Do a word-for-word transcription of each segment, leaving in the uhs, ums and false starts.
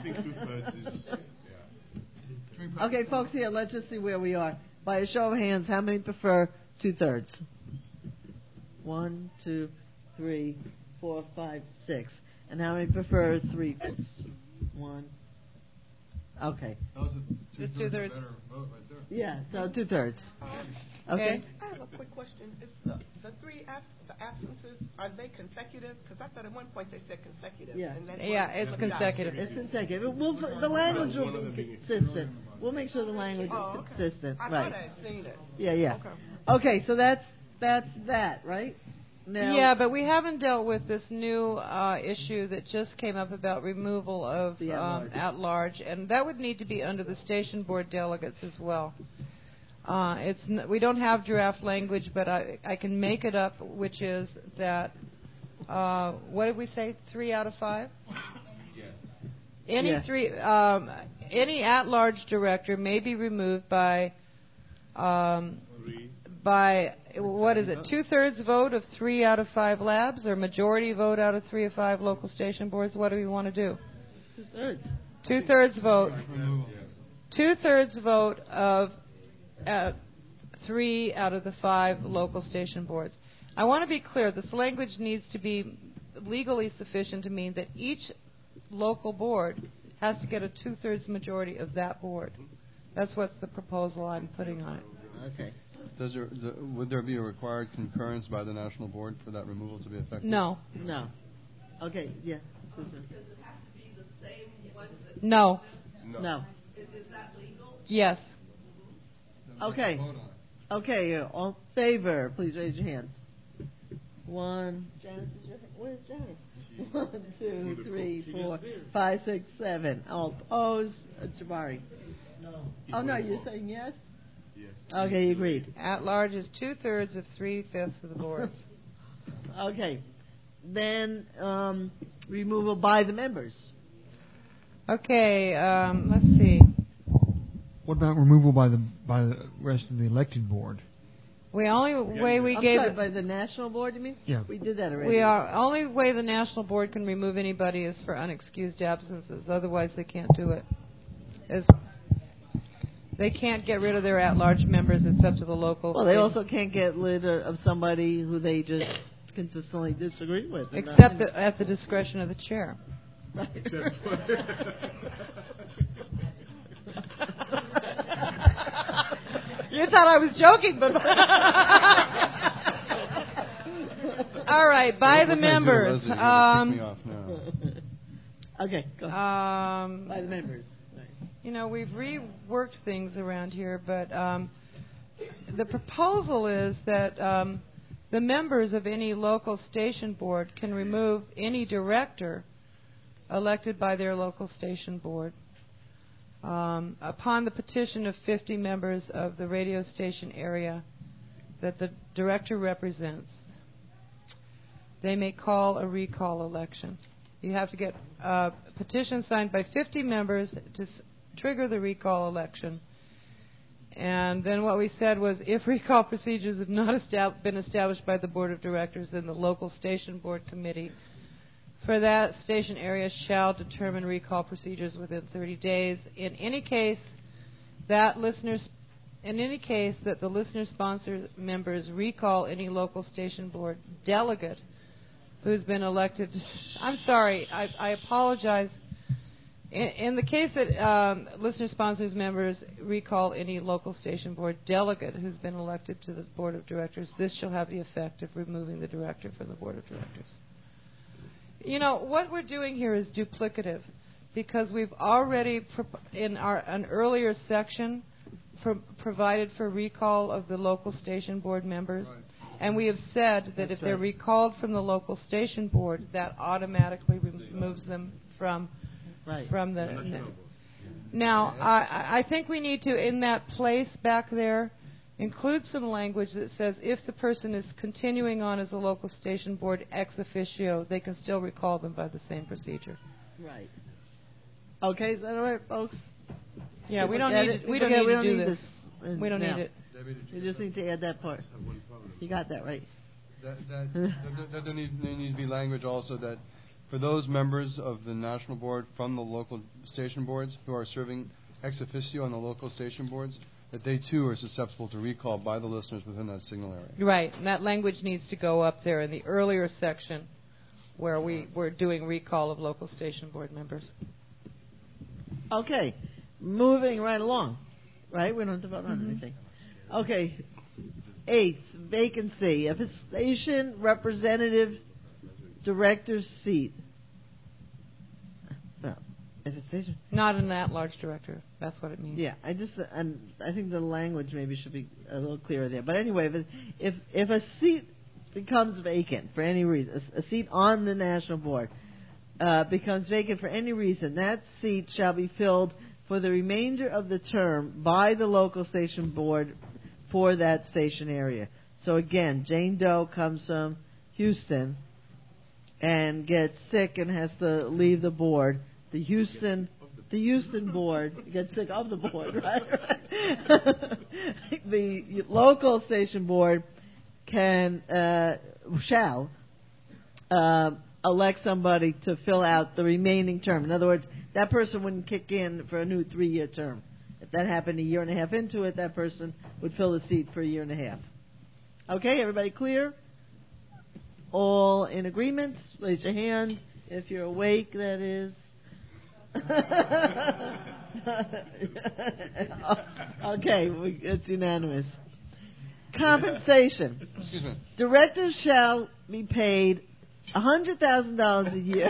think two-thirds is, yeah. Okay, folks, here, let's just see where we are. By a show of hands, how many prefer two-thirds? One, two, three, four, five, six. And how many prefer three-fifths? One. Okay. Those are Just two-thirds. two-thirds. Better vote right there. Yeah, so two-thirds. Okay. Okay. I have a quick question. Is the, the three abs- the absences, are they consecutive? Because I thought at one point they said consecutive. Yeah. And that's Yeah, where it's got. consecutive. It's consecutive. We'll, the language will One of them be being consistent. We'll make sure the language Oh, is okay. consistent. I Right. thought I had seen it. Yeah, yeah. Okay. Okay, so that's that's that, right? Now, Yeah, but we haven't dealt with this new uh, issue that just came up about removal of The um, at-large. at-large, and that would need to be under the station board delegates as well. Uh, it's n- we don't have draft language, but I, I can make it up, which is that uh, what did we say? Three out of five. Yes. Any Yeah. three, um, any at-large director may be removed by. Um, Three. by, what is it, two-thirds vote of three out of five labs, or majority vote out of three of five local station boards? What do we want to do? two-thirds. Two-thirds vote. Yes. Two-thirds vote of uh, three out of the five local station boards. I want to be clear. This language needs to be legally sufficient to mean that each local board has to get a two-thirds majority of that board. That's what's the proposal I'm putting on it. Okay. Does there, the, would there be a required concurrence by the national board for that removal to be effective? No. No. Okay, yeah. Susan. No. No. No. Yes. Okay. Okay, uh, all in favor, please raise your hands. One. Janice is your hand. Where's Janice? One, two, three, four, five, six, seven. All opposed? Uh, Jabari? No. Oh, no, you're saying yes? Yes. Okay, you agreed. At large is two-thirds of three-fifths of the boards. Okay. Then um, removal by the members. Okay, um, let's see. What about removal by the by the rest of the elected board? We only way we I'm gave sorry, it, by the national board, you mean? Yeah. We did that already. we are only way the national board can remove anybody is for unexcused absences. Otherwise, they can't do it. As they can't get rid of their at-large members. It's up to the local. Well, they also can't get rid of of somebody who they just consistently disagree with. They're not- except the, at the discretion of the chair. Right. Except You thought I was joking, but all right, by the What can I do, members. Leslie? You're gonna Um, kick me off now. Okay, go ahead. um, By the members. You know, we've reworked things around here, but um, the proposal is that um, the members of any local station board can remove any director elected by their local station board um, upon the petition of fifty members of the radio station area that the director represents. They may call a recall election. You have to get a petition signed by fifty members to s- trigger the recall election. And then what we said was if recall procedures have not estab- been established by the board of directors, then the local station board committee for that station area shall determine recall procedures within thirty days. In any case, that listeners, in any case that the listener sponsor members recall any local station board delegate who's been elected. I'm sorry, I, I apologize. In, in the case that um, listener sponsors members recall any local station board delegate who's been elected to the board of directors, this shall have the effect of removing the director from the board of directors. You know, what we're doing here is duplicative because we've already, pro- in our an earlier section, pro- provided for recall of the local station board members. Right. And we have said that That's if they're right. recalled from the local station board, that automatically removes them from Right. from the. National board. Now, I, I think we need to, in that place back there, include some language that says if the person is continuing on as a local station board ex officio, they can still recall them by the same procedure. Right. Okay, is that all right, folks? Yeah, we don't Forget need it. to, we don't Forget- need we to don't do need this. this, uh, We don't now. need it. Debbie, did You just need to add that part. have one problem? You got that right. That, that, that, that there, need, there need to be language also that for those members of the national board from the local station boards who are serving ex officio on the local station boards, that they too are susceptible to recall by the listeners within that signal area. Right, and that language needs to go up there in the earlier section where we were doing recall of local station board members. Okay, moving right along. Right, we don't have to vote on Mm-hmm. anything. Okay, eighth, vacancy. If a station representative director's seat. Well, if a station. Not an at-large director. That's what it means. Yeah, I just, I'm, I think the language maybe should be a little clearer there. But anyway, if it, if, if a seat becomes vacant for any reason, a, a seat on the national board uh, becomes vacant for any reason, that seat shall be filled for the remainder of the term by the local station board for that station area. So again, Jane Doe comes from Houston and gets sick and has to leave the board. The Houston, the Houston board gets sick of the board, right? The local station board can uh, shall uh, elect somebody to fill out the remaining term. In other words, that person wouldn't kick in for a new three-year term. If that happened a year and a half into it, that person would fill the seat for a year and a half. Okay, everybody clear? All in agreement? Raise your hand if you're awake, that is. Okay, we, it's unanimous. Compensation. Excuse me. Directors shall be paid one hundred thousand dollars a year.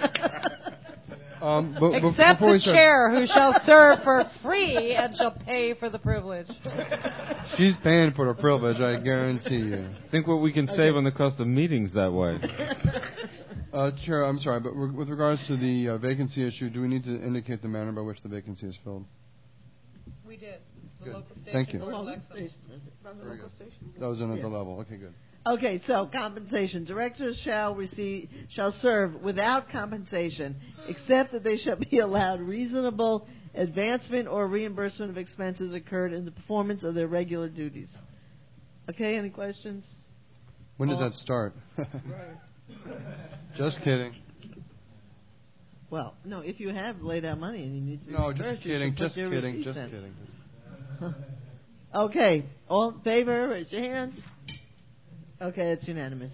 Um, but, but Except before we the start, chair, who shall serve for free and shall pay for the privilege. she's paying for the privilege, I guarantee you. Think what we can Okay. save on the cost of meetings that way. Uh, Chair, I'm sorry, but re- with regards to the uh, vacancy issue, do we need to indicate the manner by which the vacancy is filled? We did. The Good. local station Thank you. board Local elects them. station. From the Very local good. station. That was in at Yeah. the level. Okay, good. Okay, so compensation. Directors shall receive, shall serve without compensation, except that they shall be allowed reasonable advancement or reimbursement of expenses incurred in the performance of their regular duties. Okay, any questions? When does Oh. that start? Just kidding. Well, no, if you have laid out money and you need to No, reimburse, just you kidding. should put Just your kidding. receipts Just in. kidding. Okay, all in favor, raise your hand. Okay, it's unanimous.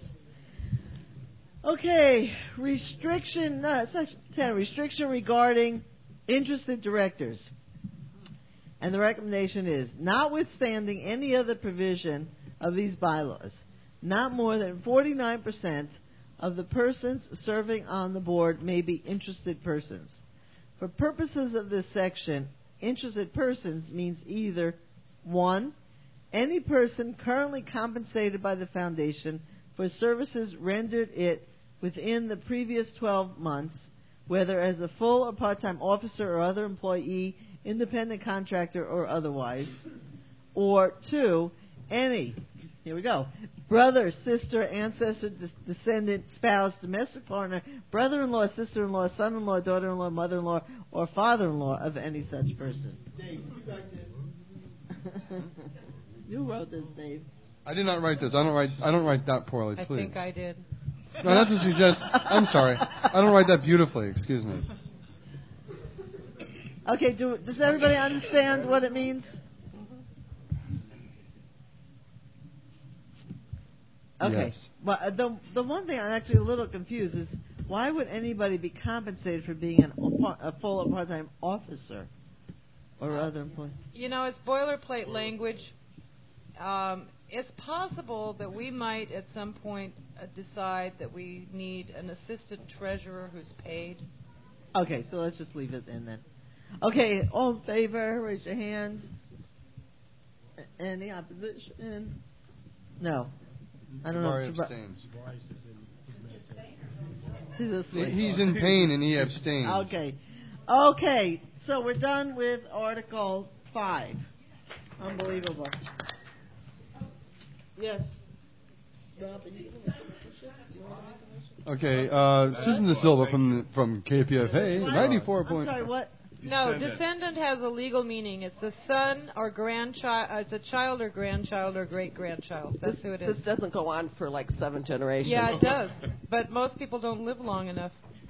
Okay, restriction, no, section ten, restriction regarding interested directors. And the recommendation is, notwithstanding any other provision of these bylaws, not more than forty-nine percent of the persons serving on the board may be interested persons. For purposes of this section, interested persons means either, one, any person currently compensated by the foundation for services rendered it within the previous twelve months, whether as a full or part-time officer or other employee, independent contractor, or otherwise. Or two, any, here we go, brother, sister, ancestor, des- descendant, spouse, domestic partner, brother-in-law, sister-in-law, son-in-law, daughter-in-law, mother-in-law, or father-in-law of any such person. Dave, you write this. You wrote this, Dave. I did not write this. I don't write. I don't write that poorly. I Please. think I did. No, not to suggest. I'm sorry. I don't write that beautifully. Excuse me. Okay, do, does everybody understand what it means? Okay. Yes. Well, uh, the the one thing I'm actually a little confused is why would anybody be compensated for being an, a full or part-time officer or other employee? You know, it's boilerplate language. Um, it's possible that we might at some point uh, decide that we need an assistant treasurer who's paid. Okay, so let's just leave it in then. Okay, all in favor, raise your hands. A- Any opposition? No. I don't Jabari know. Jabari- abstains. He's asleep. He- He's in pain and he abstains. Okay. Okay, so we're done with Article five. Unbelievable. Yes. Okay, uh, Susan De Silva from from K P F A, ninety-four I'm point. sorry, what? No, descendant has a legal meaning. It's a son or grandchild. Uh, it's a child or grandchild or great grandchild. That's this, who it is. This doesn't go on for like seven generations. Yeah, it does. But most people don't live long enough.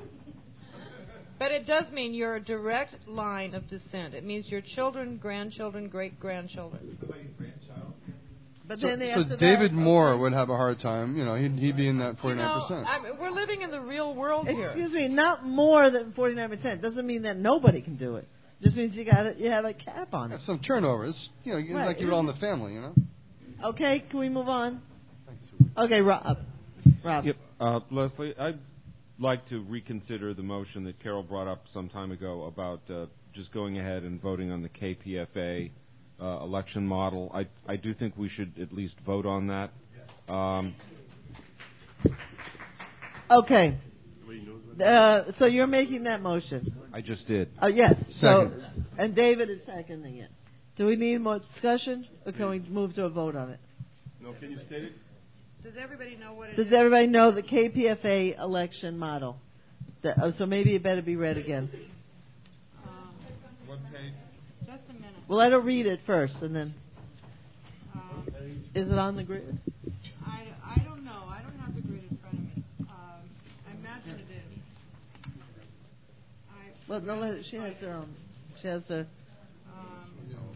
But it does mean you're a direct line of descent. It means your children, grandchildren, great-grandchildren. But So, then they so have to David verify- Moore would have a hard time. You know, he'd, he'd be in that You forty-nine know, percent. I mean, we're living in the real world here. Excuse me, not more than forty-nine percent. Doesn't mean that nobody can do it. Just means you got you have a cap on it. Some turnovers. You know, you- Right. like you would on the family. You know. Okay, can we move on? Okay, Rob. Rob. Yep. Uh, Leslie, I'd like to reconsider the motion that Carol brought up some time ago about uh, just going ahead and voting on the K P F A uh, election model. I I do think we should at least vote on that. Um, Okay. Uh, so you're making that motion. I just did. Uh, yes. So, Second. and David is seconding it. Do we need more discussion, or can we move to a vote on it? No, can you state it? Does everybody know what it Does is? everybody know the K P F A election model? The, oh, so maybe it better be read again. Um, What page? just a minute. Well, let her read it first, and then Um, is it on the grid? I, I don't know. I don't have the grid in front of me. Um, I imagine it is. I, Well, no, let, she has her own. She has the. um,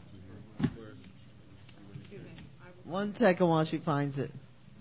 excuse me. I, One second while she finds it.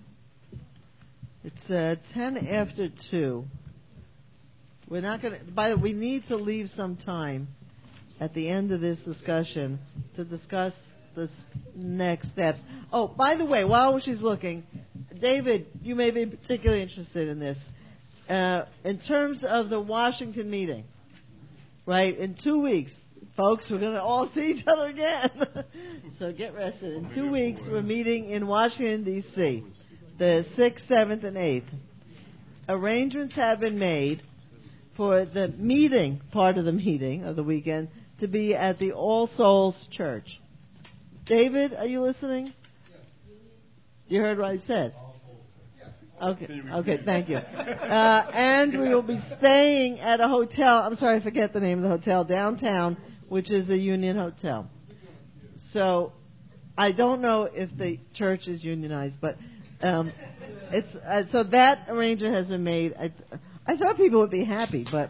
It's uh, ten after two. We're not going to. By the way, we need to leave some time at the end of this discussion to discuss the s- next steps. Oh, by the way, while she's looking, David, you may be particularly interested in this. Uh, in terms of the Washington meeting, right? In two weeks, folks, we're going to all see each other again. So get rested. In two weeks, we're meeting in Washington, D C, the sixth, seventh, and eighth. Arrangements have been made for the meeting, part of the meeting of the weekend, to be at the All Souls Church. David, are you listening? You heard what I said? Okay, okay, thank you. Uh, and we will be staying at a hotel, I'm sorry, I forget the name of the hotel, downtown, which is a union hotel. So I don't know if the church is unionized, but um, it's uh, so that arrangement has been made. I, I thought people would be happy, but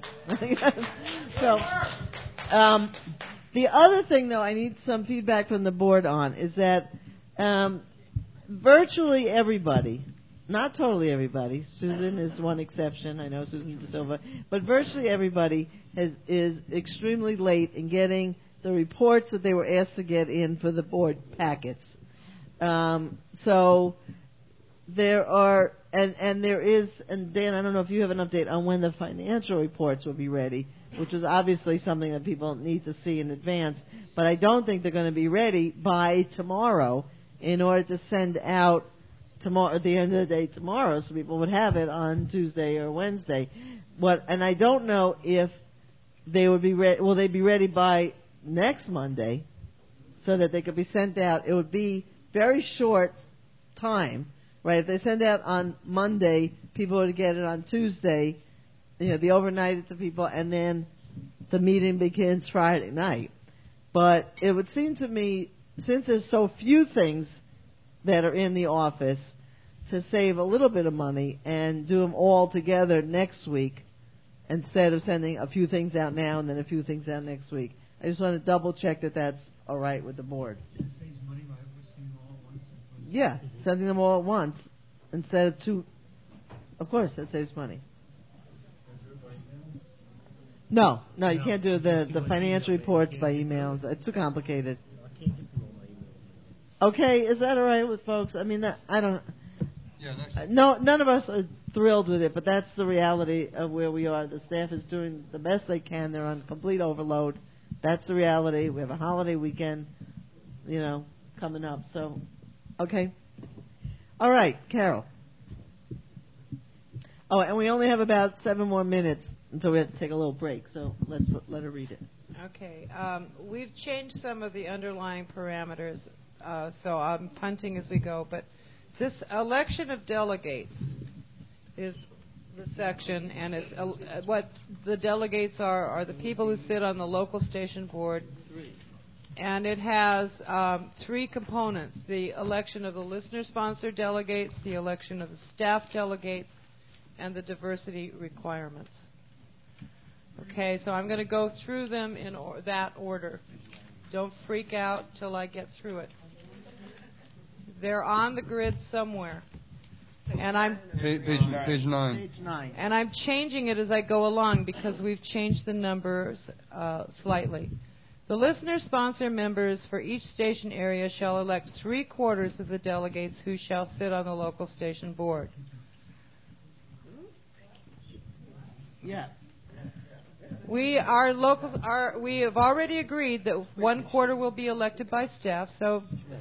so um, the other thing, though, I need some feedback from the board on is that um, virtually everybody, not totally everybody, Susan is one exception. I know Susan De Silva, but virtually everybody has, is extremely late in getting the reports that they were asked to get in for the board packets. Um, so there are, and, and there is, and Dan, I don't know if you have an update on when the financial reports will be ready, which is obviously something that people need to see in advance, but I don't think they're going to be ready by tomorrow in order to send out tomorrow, at the end of the day tomorrow, so people would have it on Tuesday or Wednesday. What, and I don't know if they would be ready, will they be ready by next Monday so that they could be sent out. It would be very short time, right? If they send out on Monday, people would get it on Tuesday, you know, the overnight to people, and then the meeting begins Friday night. But it would seem to me, since there's so few things that are in the office, to save a little bit of money and do them all together next week instead of sending a few things out now and then a few things out next week. I just want to double check that that's all right with the board. It saves money by listening all at once. Yeah, sending them all at once instead of two. Of course, that saves money. No, no, you can't do the, the financial reports by email. It's too complicated. Okay, is that all right with folks? I mean, that, I don't. Yeah, next. No, none of us are thrilled with it, but that's the reality of where we are. The staff is doing the best they can. They're on complete overload. That's the reality. We have a holiday weekend, you know, coming up. So, okay. All right, Carol. Oh, and we only have about seven more minutes until we have to take a little break. So let's let her read it. Okay. Um, we've changed some of the underlying parameters, uh, so I'm punting as we go. But this election of delegates is the section, and it's uh, what the delegates are are the people who sit on the local station board. And it has um, three components: the election of the listener-sponsored delegates, the election of the staff delegates, and the diversity requirements. Okay, so I'm going to go through them in or- that order. Don't freak out till I get through it. They're on the grid somewhere. And I'm Page, page, page nine. Page nine. and I'm changing it as I go along because we've changed the numbers uh, slightly. The listener sponsor members for each station area shall elect three quarters of the delegates who shall sit on the local station board. Yeah. We our locals are we have already agreed that one quarter will be elected by staff, so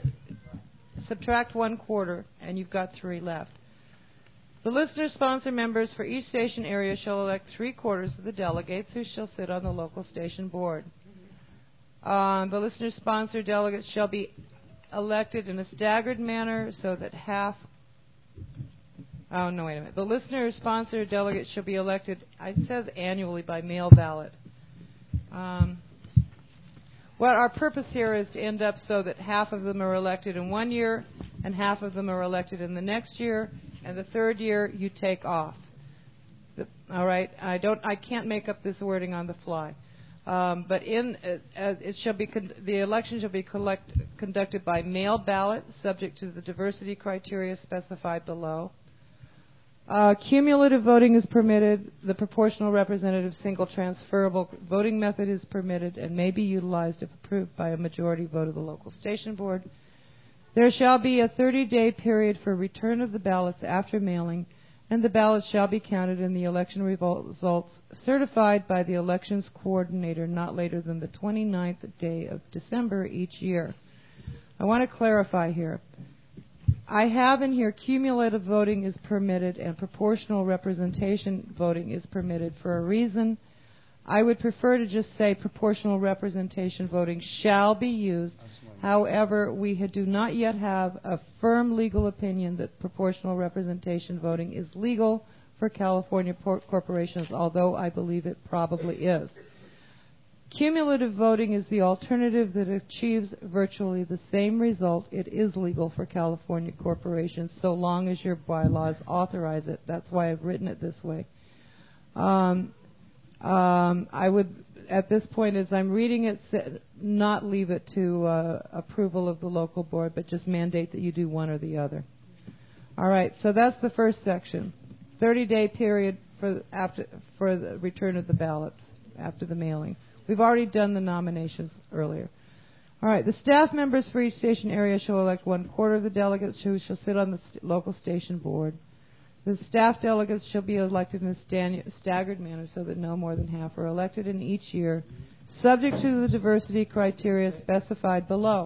subtract one quarter and you've got three left. The listener sponsor members for each station area shall elect three quarters of the delegates who shall sit on the local station board. Um, the listener sponsor delegates shall be elected in a staggered manner so that half. Oh, no, wait a minute. The listener sponsor delegates shall be elected, it says annually, by mail ballot. Um, what our purpose here is to end up so that half of them are elected in one year and half of them are elected in the next year, and the third year you take off. The, all right? I don't. I can't make up this wording on the fly. Um, but in uh, uh, it shall be con- the election shall be collect- conducted by mail ballot, subject to the diversity criteria specified below. Uh, cumulative voting is permitted. The proportional representative single transferable voting method is permitted and may be utilized if approved by a majority vote of the local station board. There shall be a thirty-day period for return of the ballots after mailing, and the ballots shall be counted in the election results certified by the elections coordinator not later than the twenty-ninth day of December each year. I want to clarify here. I have in here cumulative voting is permitted and proportional representation voting is permitted for a reason. I would prefer to just say proportional representation voting shall be used. However, we do not yet have a firm legal opinion that proportional representation voting is legal for California por- corporations, although I believe it probably is. Cumulative voting is the alternative that achieves virtually the same result. It is legal for California corporations so long as your bylaws authorize it. That's why I've written it this way. Um, um, I would, at this point, as I'm reading it, not leave it to uh, approval of the local board, but just mandate that you do one or the other. All right, so that's the first section. thirty-day period for after for the return of the ballots after the mailing. We've already done the nominations earlier. All right, the staff members for each station area shall elect one quarter of the delegates who shall sit on the st- local station board. The staff delegates shall be elected in a stan- staggered manner so that no more than half are elected in each year, subject to the diversity criteria specified below.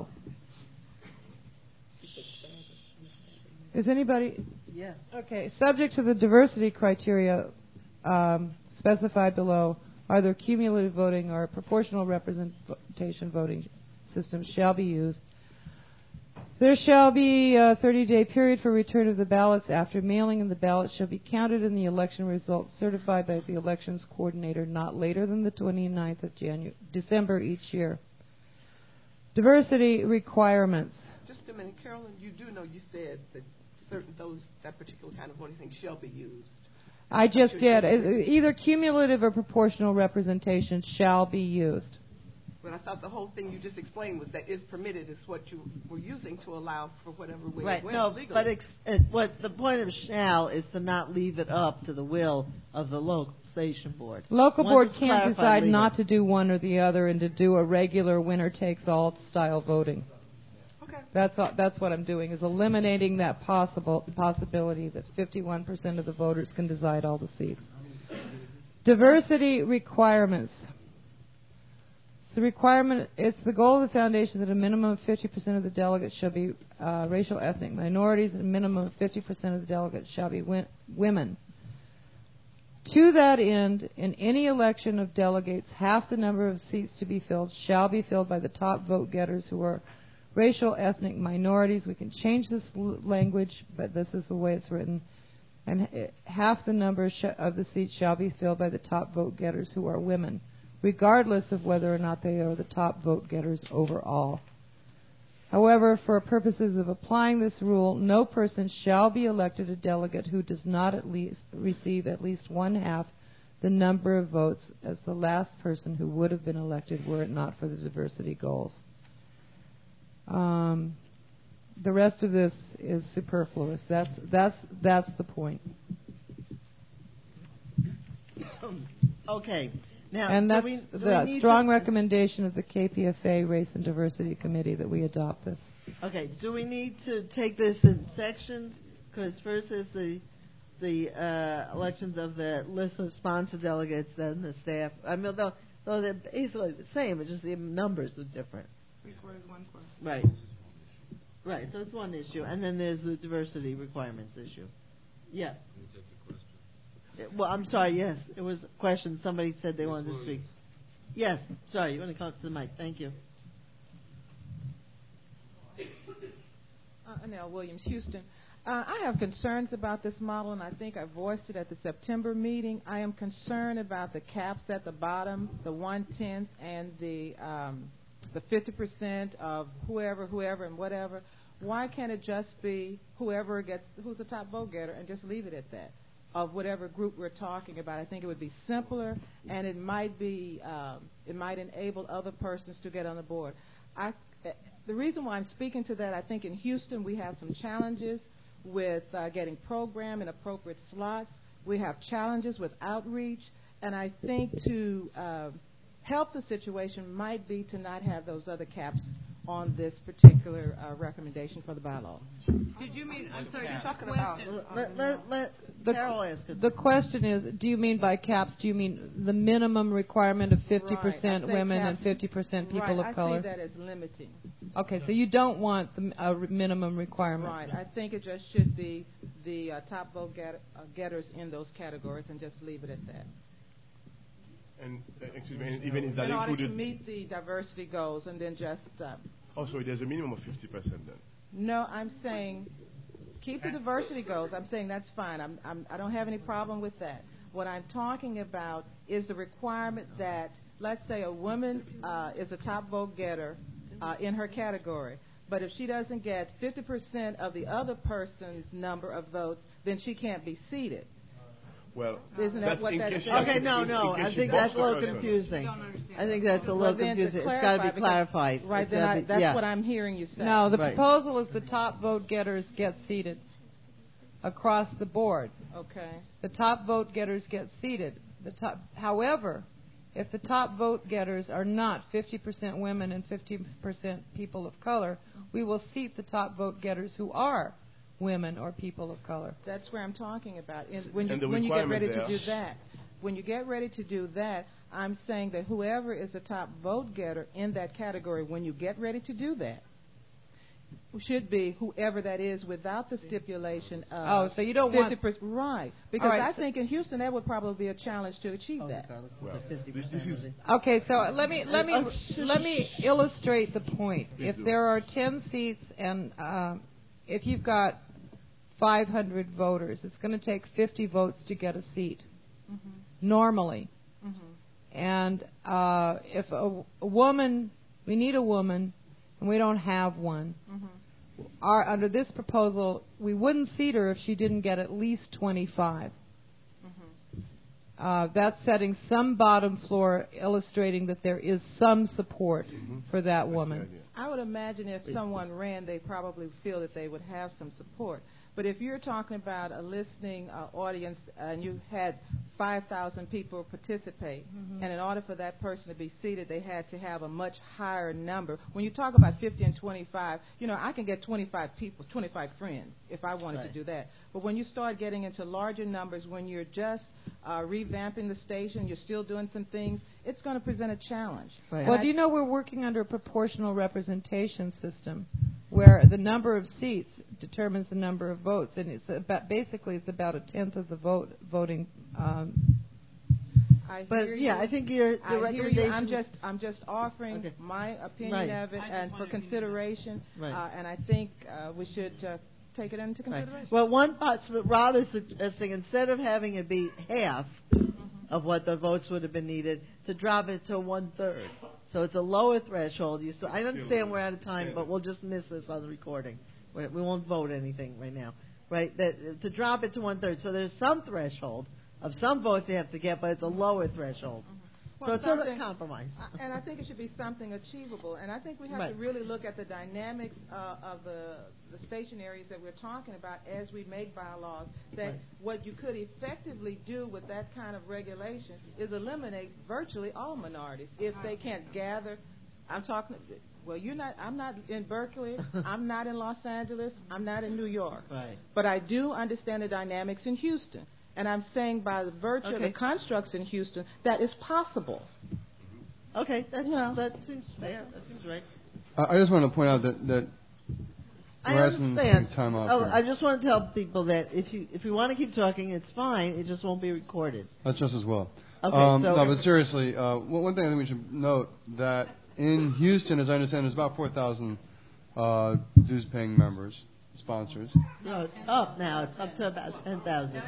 Is anybody? Yeah. Okay, subject to the diversity criteria um, specified below, either cumulative voting or proportional representation voting systems shall be used. There shall be a thirty-day period for return of the ballots after mailing, and the ballots shall be counted in the election results certified by the elections coordinator not later than the twenty-ninth of January, December each year. Diversity requirements. Just a minute, Carolyn, you do know you said that certain those, that particular kind of voting thing shall be used. I just did. Either cumulative or proportional representation shall be used. But I thought the whole thing you just explained was that is permitted is what you were using to allow for whatever way Right. it went No, legally. but ex- uh, what the point of shall is to not leave it up to the will of the local station board. Local Once board it's can't clarified decide legally. not to do one or the other and to do a regular winner-takes-all style voting. Okay. That's all, that's what I'm doing, is eliminating that possible possibility that fifty-one percent of the voters can decide all the seats. Diversity requirements. The requirement, it's the goal of the foundation that a minimum of fifty percent of the delegates shall be uh, racial ethnic minorities and a minimum of fifty percent of the delegates shall be win- women. To that end, in any election of delegates, half the number of seats to be filled shall be filled by the top vote getters who are racial ethnic minorities. We can change this l- language, but this is the way it's written. And h- half the number sh- of the seats shall be filled by the top vote getters who are women, regardless of whether or not they are the top vote getters overall. However, for purposes of applying this rule, no person shall be elected a delegate who does not at least receive at least one half the number of votes as the last person who would have been elected were it not for the diversity goals. Um, the rest of this is superfluous. That's that's that's the point. Okay. Now, And do that's we, do the we need strong to, recommendation of the K P F A Race and Diversity Committee that we adopt this. Okay. Do we need to take this in sections? Because first is the the uh, elections of the list of sponsor delegates, then the staff. I mean, though, though they're basically the same, it's just the numbers are different. Three quarters, one quarter. Right. Right. So it's one issue, and then there's the diversity requirements issue. Yeah. Well, I'm sorry, yes. It was a question. Somebody said they wanted to speak. Yes. Sorry, you want to come up to the mic. Thank you. Uh, Annelle Williams, Houston. Uh, I have concerns about this model, and I think I voiced it at the September meeting. I am concerned about the caps at the bottom, the one-tenth and the um, the fifty percent of whoever, whoever, and whatever. Why can't it just be whoever gets, who's the top vote getter, and just leave it at that? Of whatever group we're talking about. I think it would be simpler, and it might be um, it might enable other persons to get on the board. I, uh, the reason why I'm speaking to that, I think in Houston we have some challenges with uh, getting program in appropriate slots. We have challenges with outreach, and I think to uh, help the situation might be to not have those other caps on this particular uh, recommendation for the bylaw. Did you mean, I'm sorry, you're talking about... Let, let, let The, Carol ask it. the question is, do you mean by caps, do you mean the minimum requirement of fifty percent Right, I say women caps- and fifty percent people right, of color? I see that as limiting. Okay, so you don't want the uh, minimum requirement. Right. I think it just should be the uh, top vote get, uh, getters in those categories and just leave it at that. And, uh, excuse me, and even if that in order to included... meet the diversity goals, and then just... Uh, Oh, so there's a minimum of fifty percent then? no, I'm saying keep the diversity goals. I'm saying that's fine. I'm, I'm, I don't have any problem with that. What I'm talking about is the requirement that, let's say a woman uh, is a top vote getter uh, in her category, but if she doesn't get fifty percent of the other person's number of votes, then she can't be seated. Well, Isn't that that's what in that case says? you- Okay, no, in- no. in case I you think box that's a the little person. confusing. I think that's a little Well, then to confusing. It's got clarify, to be because- clarified. Right, It's then gotta I, be- that's yeah. what I'm hearing you say. No, the Right. proposal is the top vote getters get seated across the board. Okay. The top vote getters get seated. The top, however, if the top vote getters are not fifty percent women and fifty percent people of color, we will seat the top vote getters who are women or people of color. That's where I'm talking about. And when you, And the when you get requirement ready there- to do that, when you get ready to do that, I'm saying that whoever is the top vote getter in that category, when you get ready to do that, should be whoever that is without the stipulation of Oh, so you don't want- fifty percent. Right. Because right, I so- think in Houston that would probably be a challenge to achieve Oh, that. regardless of Well, the fifty this- percent this of is- the- Okay, so let me let me Uh, sh- let me illustrate the point. Please If do. there are ten seats and um, if you've got five hundred voters, it's going to take fifty votes to get a seat Mm-hmm. normally. Mm-hmm. And uh, if a, a woman, we need a woman, and we don't have one. Mm-hmm. Our, under this proposal, we wouldn't seat her if she didn't get at least twenty-five. Mm-hmm. Uh, that's setting some bottom floor, illustrating that there is some support Mhm. for that That's the woman. idea. I would imagine if someone ran, they probably feel that they would have some support. But if you're talking about a listening uh, audience and you had five thousand people participate, Mhm. and in order for that person to be seated, they had to have a much higher number. When you talk about fifty and twenty-five, you know, I can get twenty-five people, twenty-five friends if I wanted Right. to do that. But when you start getting into larger numbers, when you're just uh, revamping the station, you're still doing some things, it's going to present a challenge. Right. And Well, I- do you know we're working under a proportional representation system where the number of seats determines the number of votes, and it's about basically it's about a tenth of the vote voting. Um, I But hear yeah, you. I think your the I hear recommendation. you. I'm just I'm just offering Okay. my opinion Right. of it and for consideration, Right. uh, and I think uh, we should uh, take it into Right. consideration. Well, one possible Rob is suggesting instead of having it be half of what the votes would have been needed, to drop it to one third. So it's a lower threshold. You still, I understand we're out of time, but we'll just miss this on the recording. We we won't vote anything right now, right? That to drop it to one third. So there's some threshold of some votes you have to get, but it's a lower threshold. Well, So it's sort of a something- compromise. I- And I think it should be something achievable. And I think we have Right. to really look at the dynamics uh, of the, the station areas that we're talking about as we make bylaws, that Right. what you could effectively do with that kind of regulation is eliminate virtually all minorities. If they can't gather, I'm talking, well, you're not, I'm not in Berkeley, I'm not in Los Angeles, I'm not in New York. Right. But I do understand the dynamics in Houston. And I'm saying by the virtue of Okay. the constructs in Houston, that is possible. Okay, that, that seems fair. That seems right. I I just want to point out that, that I we're asking understand. for time off Oh, here. I just want to tell people that if you if you want to keep talking, it's fine. It just won't be recorded. That's just as well. Okay, um, so no, but seriously, uh, one one thing I think we should note that in Houston, as I understand, there's about four thousand uh, dues-paying members, sponsors. no, it's up now. It's up to about ten thousand.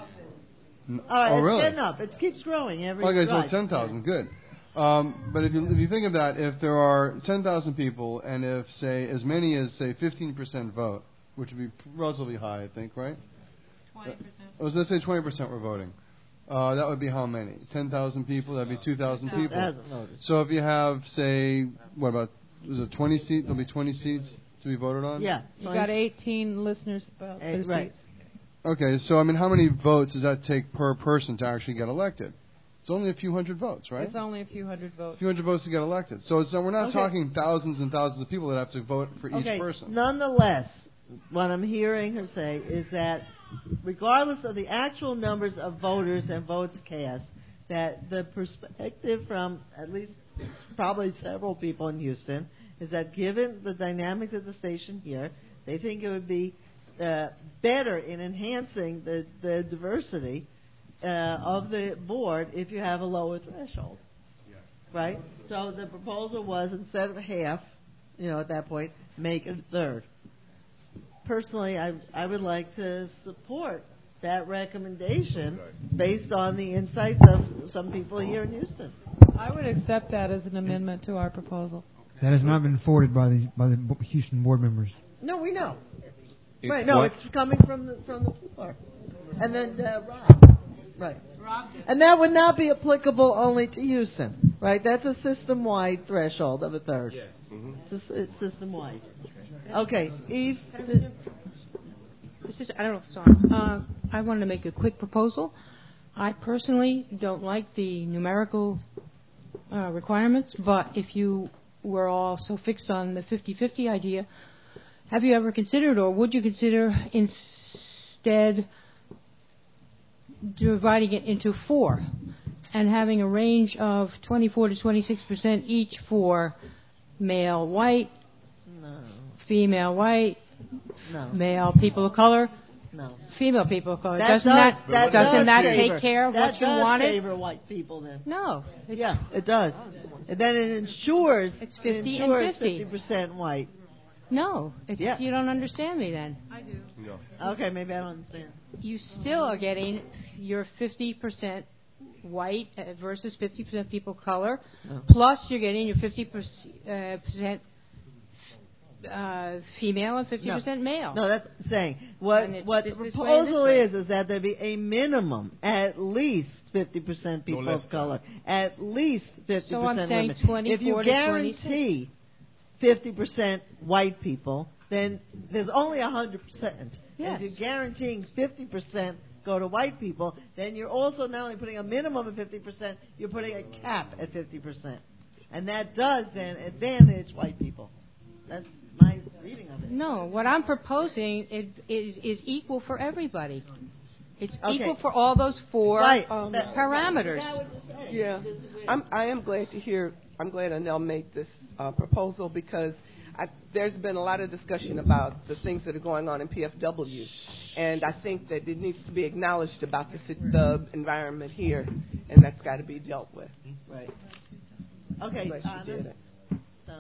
N- All right, oh, it's really? getting up. It keeps growing every. Okay, so right. ten thousand, good. Um, but if you if you think of that, if there are ten thousand people, and if say as many as say fifteen percent vote, which would be relatively high, I think, right? Twenty percent. Uh, let's say twenty percent were voting. Uh, that would be how many? Ten thousand people. That'd be two thousand people. two thousand voters. So if you have say what about was it twenty seats? There'll be twenty seats to be voted on. Yeah. You got eighteen listeners about Eight, for right. seats. Okay, so I mean, how many votes does that take per person to actually get elected? It's only a few hundred votes, right? It's only a few hundred A votes. few hundred votes to get elected. So, so we're not Okay. talking thousands and thousands of people that have to vote for Okay. each person. Nonetheless, what I'm hearing her say is that, regardless of the actual numbers of voters and votes cast, that the perspective from at least probably several people in Houston is that, given the dynamics of the station here, they think it would be uh, better in enhancing the, the diversity uh, of the board if you have a lower threshold. Right? So the proposal was, instead of half, you know, at that point, make it a third. Personally, I I would like to support that recommendation based on the insights of some people here in Houston. I would accept that as an amendment to our proposal. That has not been forwarded by the by the bo- Houston board members. No, we know. It's right? No, what- it's coming from the from the floor, and then uh, Rob. Right. And that would not be applicable only to Houston, right? That's a system-wide threshold of a third. Yes. Mm-hmm. It's, it's system-wide. Okay, Eve. It's just, I don't know. Sorry. Uh, I wanted to make a quick proposal. I personally don't like the numerical uh, requirements, but if you were all so fixed on the fifty-fifty idea, have you ever considered, or would you consider instead dividing it into four and having a range of twenty-four to twenty-six percent each for male white, No. female white, No. male people of color, No. female people of color. That doesn't does, that, that doesn't does that favor, take care of that what you does wanted? favor white people then. No. It's, Yeah, it does. And then it ensures It's it fifty and ensures fifty. percent white. No. It's, Yeah. You don't understand me then. No. Okay, maybe I don't understand. You still are getting your fifty percent white uh, versus fifty percent people of color, No. plus you're getting your fifty percent uh, female and fifty percent male. No, that's saying what And it's what the just this way and this proposal way. is is that there be a minimum at least fifty percent people less of color, at least fifty So I'm percent saying women. If twenty-four you to guarantee fifty percent white people, then there's only a hundred percent. Yes. If you're guaranteeing fifty percent go to white people, then you're also not only putting a minimum of fifty percent, you're putting a cap at fifty percent, and that does then advantage white people. That's my reading of it. No, what I'm proposing is, is, is equal for everybody. It's Okay. equal for all those four Right. um, That- parameters. That's what you're saying. Yeah, I'm, I am glad to hear, I'm glad Anel made this uh, proposal because I, there's been a lot of discussion about the things that are going on in P F W, and I think that it needs to be acknowledged about the, sit- the environment here, and that's got to be dealt with. Right. Okay. I'm glad uh, she did it. uh,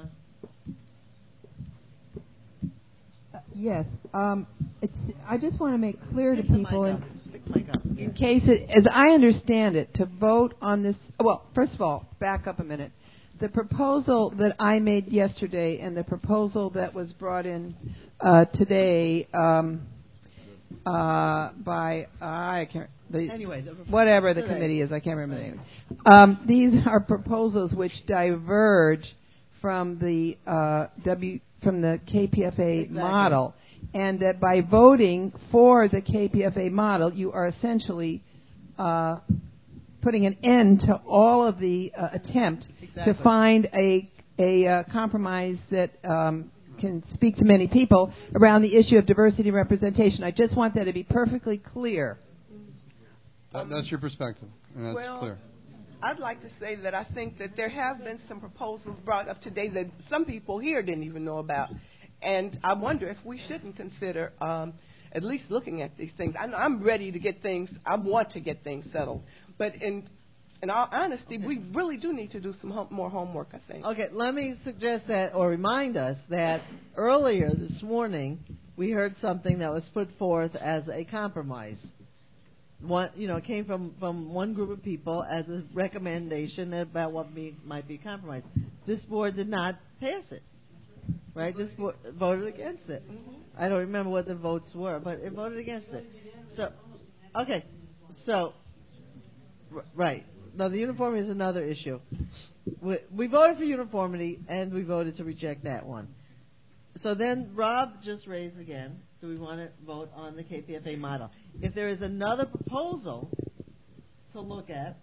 Yes. Um, it's, I just want to make clear to Pick the people, mic in, up. Pick the mic up. in case, it, as I understand it, to vote on this. Well, first of all, back up a minute. The proposal that I made yesterday and the proposal that was brought in uh, today um, uh, by uh, I can't the Anyway, the- whatever the today. committee is, I can't remember the name. Um, these are proposals which diverge from the uh, W from the K P F A Exactly. model, and that by voting for the K P F A model, you are essentially uh, putting an end to all of the uh, attempt Exactly. to find a a uh, compromise that um, can speak to many people around the issue of diversity and representation. I just want that to be perfectly clear. That, that's your perspective, and that's well, clear. I'd like to say that I think that there have been some proposals brought up today that some people here didn't even know about. And I wonder if we shouldn't consider um, at least looking at these things. I, I'm ready to get things, I want to get things settled. But in in all honesty, we really do need to do some home, more homework, I think. Okay, let me suggest that, or remind us that earlier this morning we heard something that was put forth as a compromise. One, you know, it came from, from one group of people as a recommendation about what be, might be compromised. This board did not pass it, right? This board voted against it. Mm-hmm. I don't remember what the votes were, but it voted against it. So, okay, so, r- right. Now, the uniformity is another issue. We, we voted for uniformity, and we voted to reject that one. So then Rob just raised again, do we want to vote on the K P F A model? If there is another proposal to look at,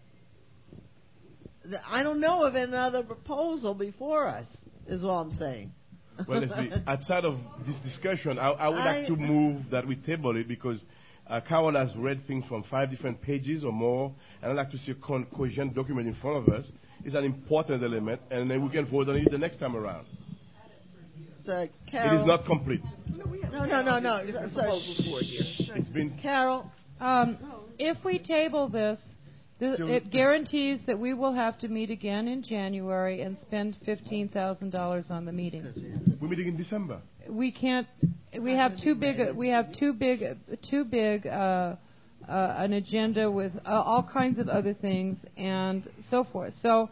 th- I don't know of another proposal before us, is all I'm saying. Well, Leslie, outside of this discussion, I, I would I- like to move that we table it because uh, Carol has read things from five different pages or more, and I'd like to see a con- coherent document in front of us. It's an important element, and then we can vote on it the next time around. So, Carol, It is not complete. No, no, no, no. Different So, proposals for it here. It's been Carol, Um, if we table this, th- So- it guarantees that we will have to meet again in January and spend fifteen thousand dollars on the meeting. we're meeting in December. We can't. We have too big. A, we have too big. A, too big uh, uh, an agenda with uh, all kinds of other things and so forth. So,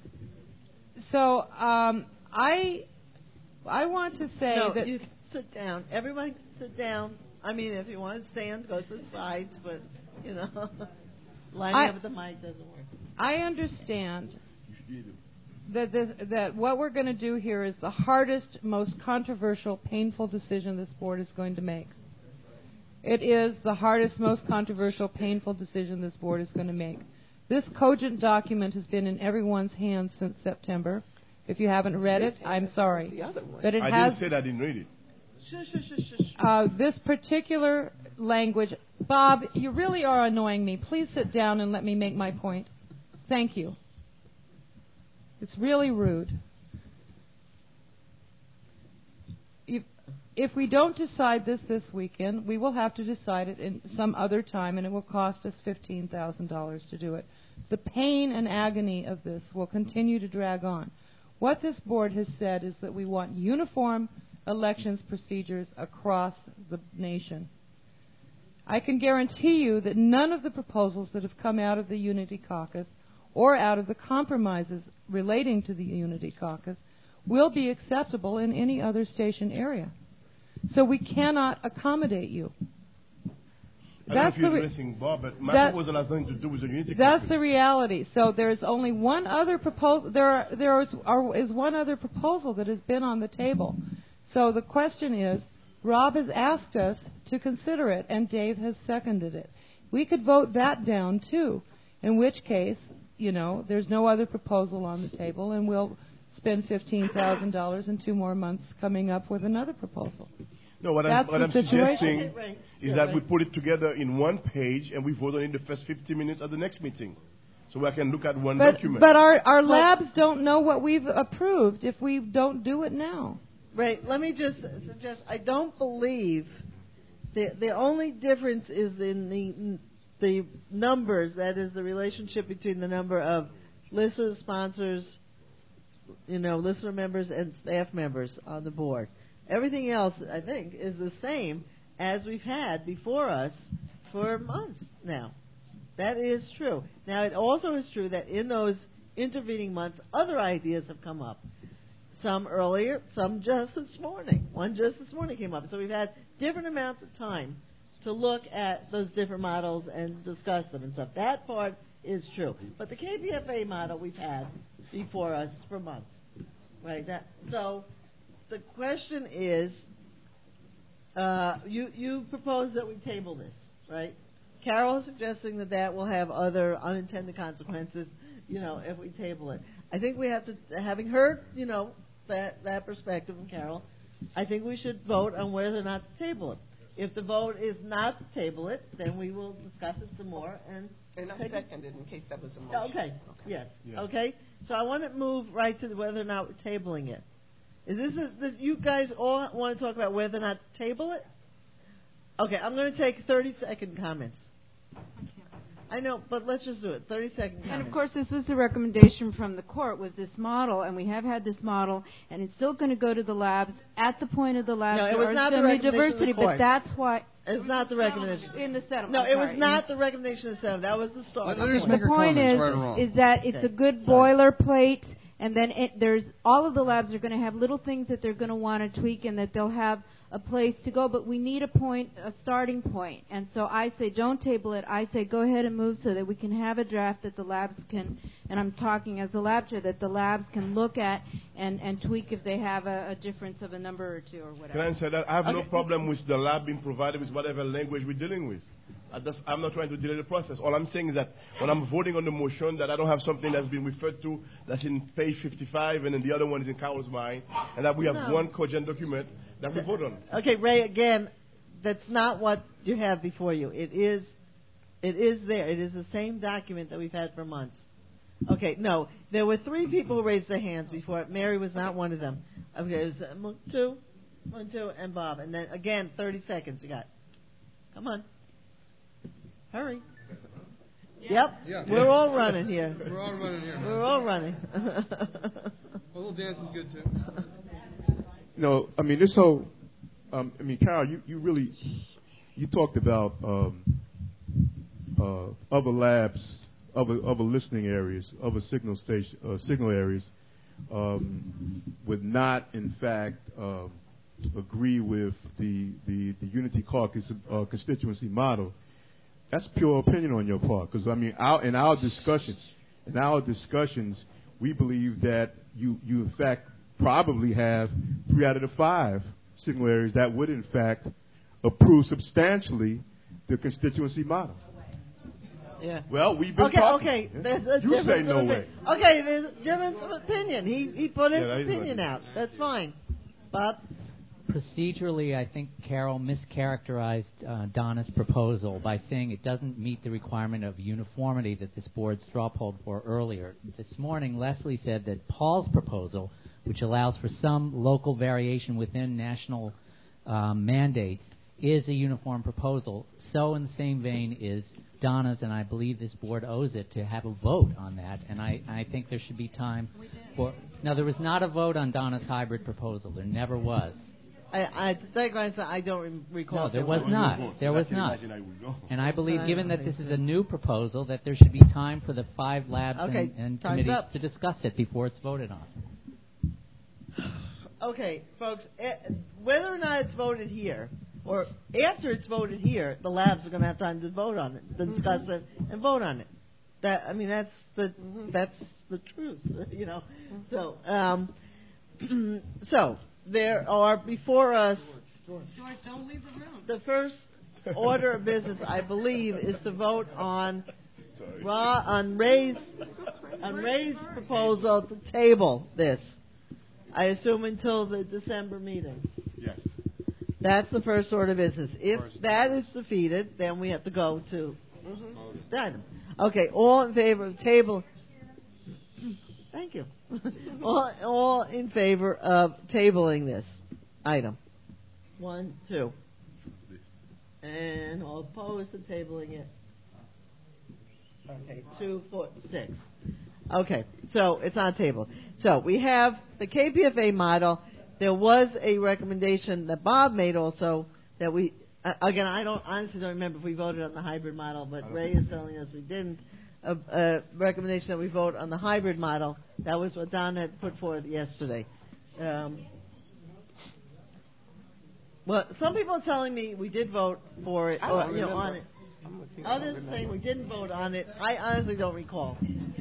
so um, I, I want to say no, that you sit down. Everyone sit down. I mean, if you want to stand, go to the sides, but, you know, lining I- up at the mic doesn't work. I understand that this, that what we're going to do here is the hardest, most controversial, painful decision this board is going to make. It is the hardest, most controversial, painful decision this board is going to make. This cogent document has been in everyone's hands since September. If you haven't read it, I'm sorry. But it I has didn't say that I didn't read it. Shush, shush, shush, shush. uh, this particular language. Bob, you really are annoying me. Please sit down and let me make my point. Thank you. It's really rude. If, if we don't decide this this weekend, we will have to decide it in some other time, and it will cost us fifteen thousand dollars to do it. The pain and agony of this will continue to drag on. What this board has said is that we want uniform elections procedures across the nation. I can guarantee you that none of the proposals that have come out of the Unity Caucus or out of the compromises relating to the Unity Caucus will be acceptable in any other station area. So we cannot accommodate you. I That's don't know if the you're re- addressing Bob, but my that- proposal has nothing to do with the Unity That's Caucus. the reality. So there's only one other proposal. There, are, there is, are, is one other proposal that has been on the table. So the question is, Rob has asked us to consider it, and Dave has seconded it. We could vote that down too. In which case, you know, there's no other proposal on the table, and we'll spend fifteen thousand dollars in two more months coming up with another proposal. No, what That's I'm, what the I'm situation. suggesting Okay, right. is Yeah, that right. we put it together in one page and we vote on it the first fifteen minutes of the next meeting. So I can look at one But, document. but our, our labs don't know what we've approved if we don't do it now. Right. Let me just suggest. I don't believe the the only difference is in the the numbers. That is the relationship between the number of listeners, sponsors, you know, listener members and staff members on the board. Everything else, I think, is the same as we've had before us for months now. That is true. Now, it also is true that in those intervening months, other ideas have come up. Some earlier, some just this morning. One just this morning came up. So we've had different amounts of time to look at those different models and discuss them and stuff. That part is true. But the K P F A model we've had before us for months, right? That, so the question is, uh, you you propose that we table this, right? Carol is suggesting that that will have other unintended consequences, you know, if we table it. I think we have to, having heard, you know, that that perspective from Carol, I think we should vote on whether or not to table it. If the vote is not to table it, then we will discuss it some more. And and I seconded in case that was a motion. Okay. okay. Yes. Yeah. Okay. So I want to move right to whether or not we're tabling it. Is this, a, this you guys all want to talk about whether or not to table it? Okay. I'm going to take thirty second comments. I know, but let's just do it. thirty second comments. And of course, this was the recommendation from the court, was this model, and we have had this model, and it's still going to go to the labs. At the point of the labs, no, it there was are not so the many recommendation diversity, of the court. but that's why. It's not the recommendation. In the settlement. No, I'm it was sorry. not the recommendation of the settlement. That was the start. Let her just The make her point comments, is, right or wrong. is that it's Okay. a good Sorry. boilerplate, and then it, there's all of the labs are going to have little things that they're going to want to tweak, and that they'll have a place to go. But we need a point, a starting point. And so I say, don't table it. I say, go ahead and move so that we can have a draft that the labs can. And I'm talking as the lab chair, that the labs can look at and, and tweak if they have a, a difference of a number or two or whatever. Can I answer that? I have no Okay. problem with the lab being provided with whatever language we're dealing with. I just, I'm not trying to delay the process. All I'm saying is that when I'm voting on the motion, that I don't have something that's been referred to that's in page fifty-five, and then the other one is in Carol's mind, and that we have No. one cogent document that we vote on. Okay, Ray. Again, that's not what you have before you. It is, it is there. It is the same document that we've had for months. Okay, no, there were three people who raised their hands before. Mary was not one of them. Okay, it was uh, one, two, one, two, and Bob. And then again, thirty seconds. You got. Come on. Hurry. Yep. Yeah. We're all running here. We're all running here. We're all running. A little dance is good too. No, I mean this whole. Um, I mean, Carol, you, you really you talked about um, uh, other labs, other other listening areas, other signal station, uh, signal areas, um, would not in fact uh, agree with the the, the Unity Caucus uh, constituency model. That's pure opinion on your part, because I mean, our, in our discussions, in our discussions, we believe that you, you in fact probably have three out of the five signal areas that would in fact approve substantially the constituency model. Yeah. Well, we've been okay, talking. okay. Yeah. There's a You difference say of no opi- way. Okay, there's a difference of opinion. He he put his Yeah, that is opinion right. out. That's fine. Bob. Procedurally, I think Carol mischaracterized uh, Donna's proposal by saying it doesn't meet the requirement of uniformity that this board straw polled for earlier. This morning, Leslie said that Paul's proposal, which allows for some local variation within national um, mandates, is a uniform proposal. So in the same vein is Donna's, and I believe this board owes it to have a vote on that, and I, I think there should be time for... No, there was not a vote on Donna's hybrid proposal. There never was. I, I, thank God, I don't re- recall. No, there if was was. not. There was That's not. imagine I would go. And I believe, I given don't that this think is so. a new proposal, that there should be time for the five labs Okay, and, and time's committees up. to discuss it before it's voted on. Okay, folks, eh, whether or not it's voted here, or after it's voted here, the labs are going to have time to vote on it, to discuss Mm-hmm. it, and vote on it. That I mean, that's the that's the truth, you know. So, um, so there are before us. George, don't leave the room. The first order of business, I believe, is to vote on Ra, on Ray's on Ray's proposal to table this. I assume until the December meeting. Yes. That's the first order of business. If that is defeated, then we have to go to the item. Okay, all in favor of table. Thank you. all, all in favor of tabling this item. One, two. And all opposed to tabling it. Okay, two, four, six. Okay, so it's on table. So we have the K P F A model. There was a recommendation that Bob made also that we, uh, again, I don't honestly don't remember if we voted on the hybrid model, but Ray is telling us we didn't. A, a recommendation that we vote on the hybrid model. That was what Don had put forward yesterday. Um, Well, some people are telling me we did vote for it, I or, don't you know, remember. on it. I'm looking, I don't Others remember. saying we didn't vote on it. I honestly don't recall.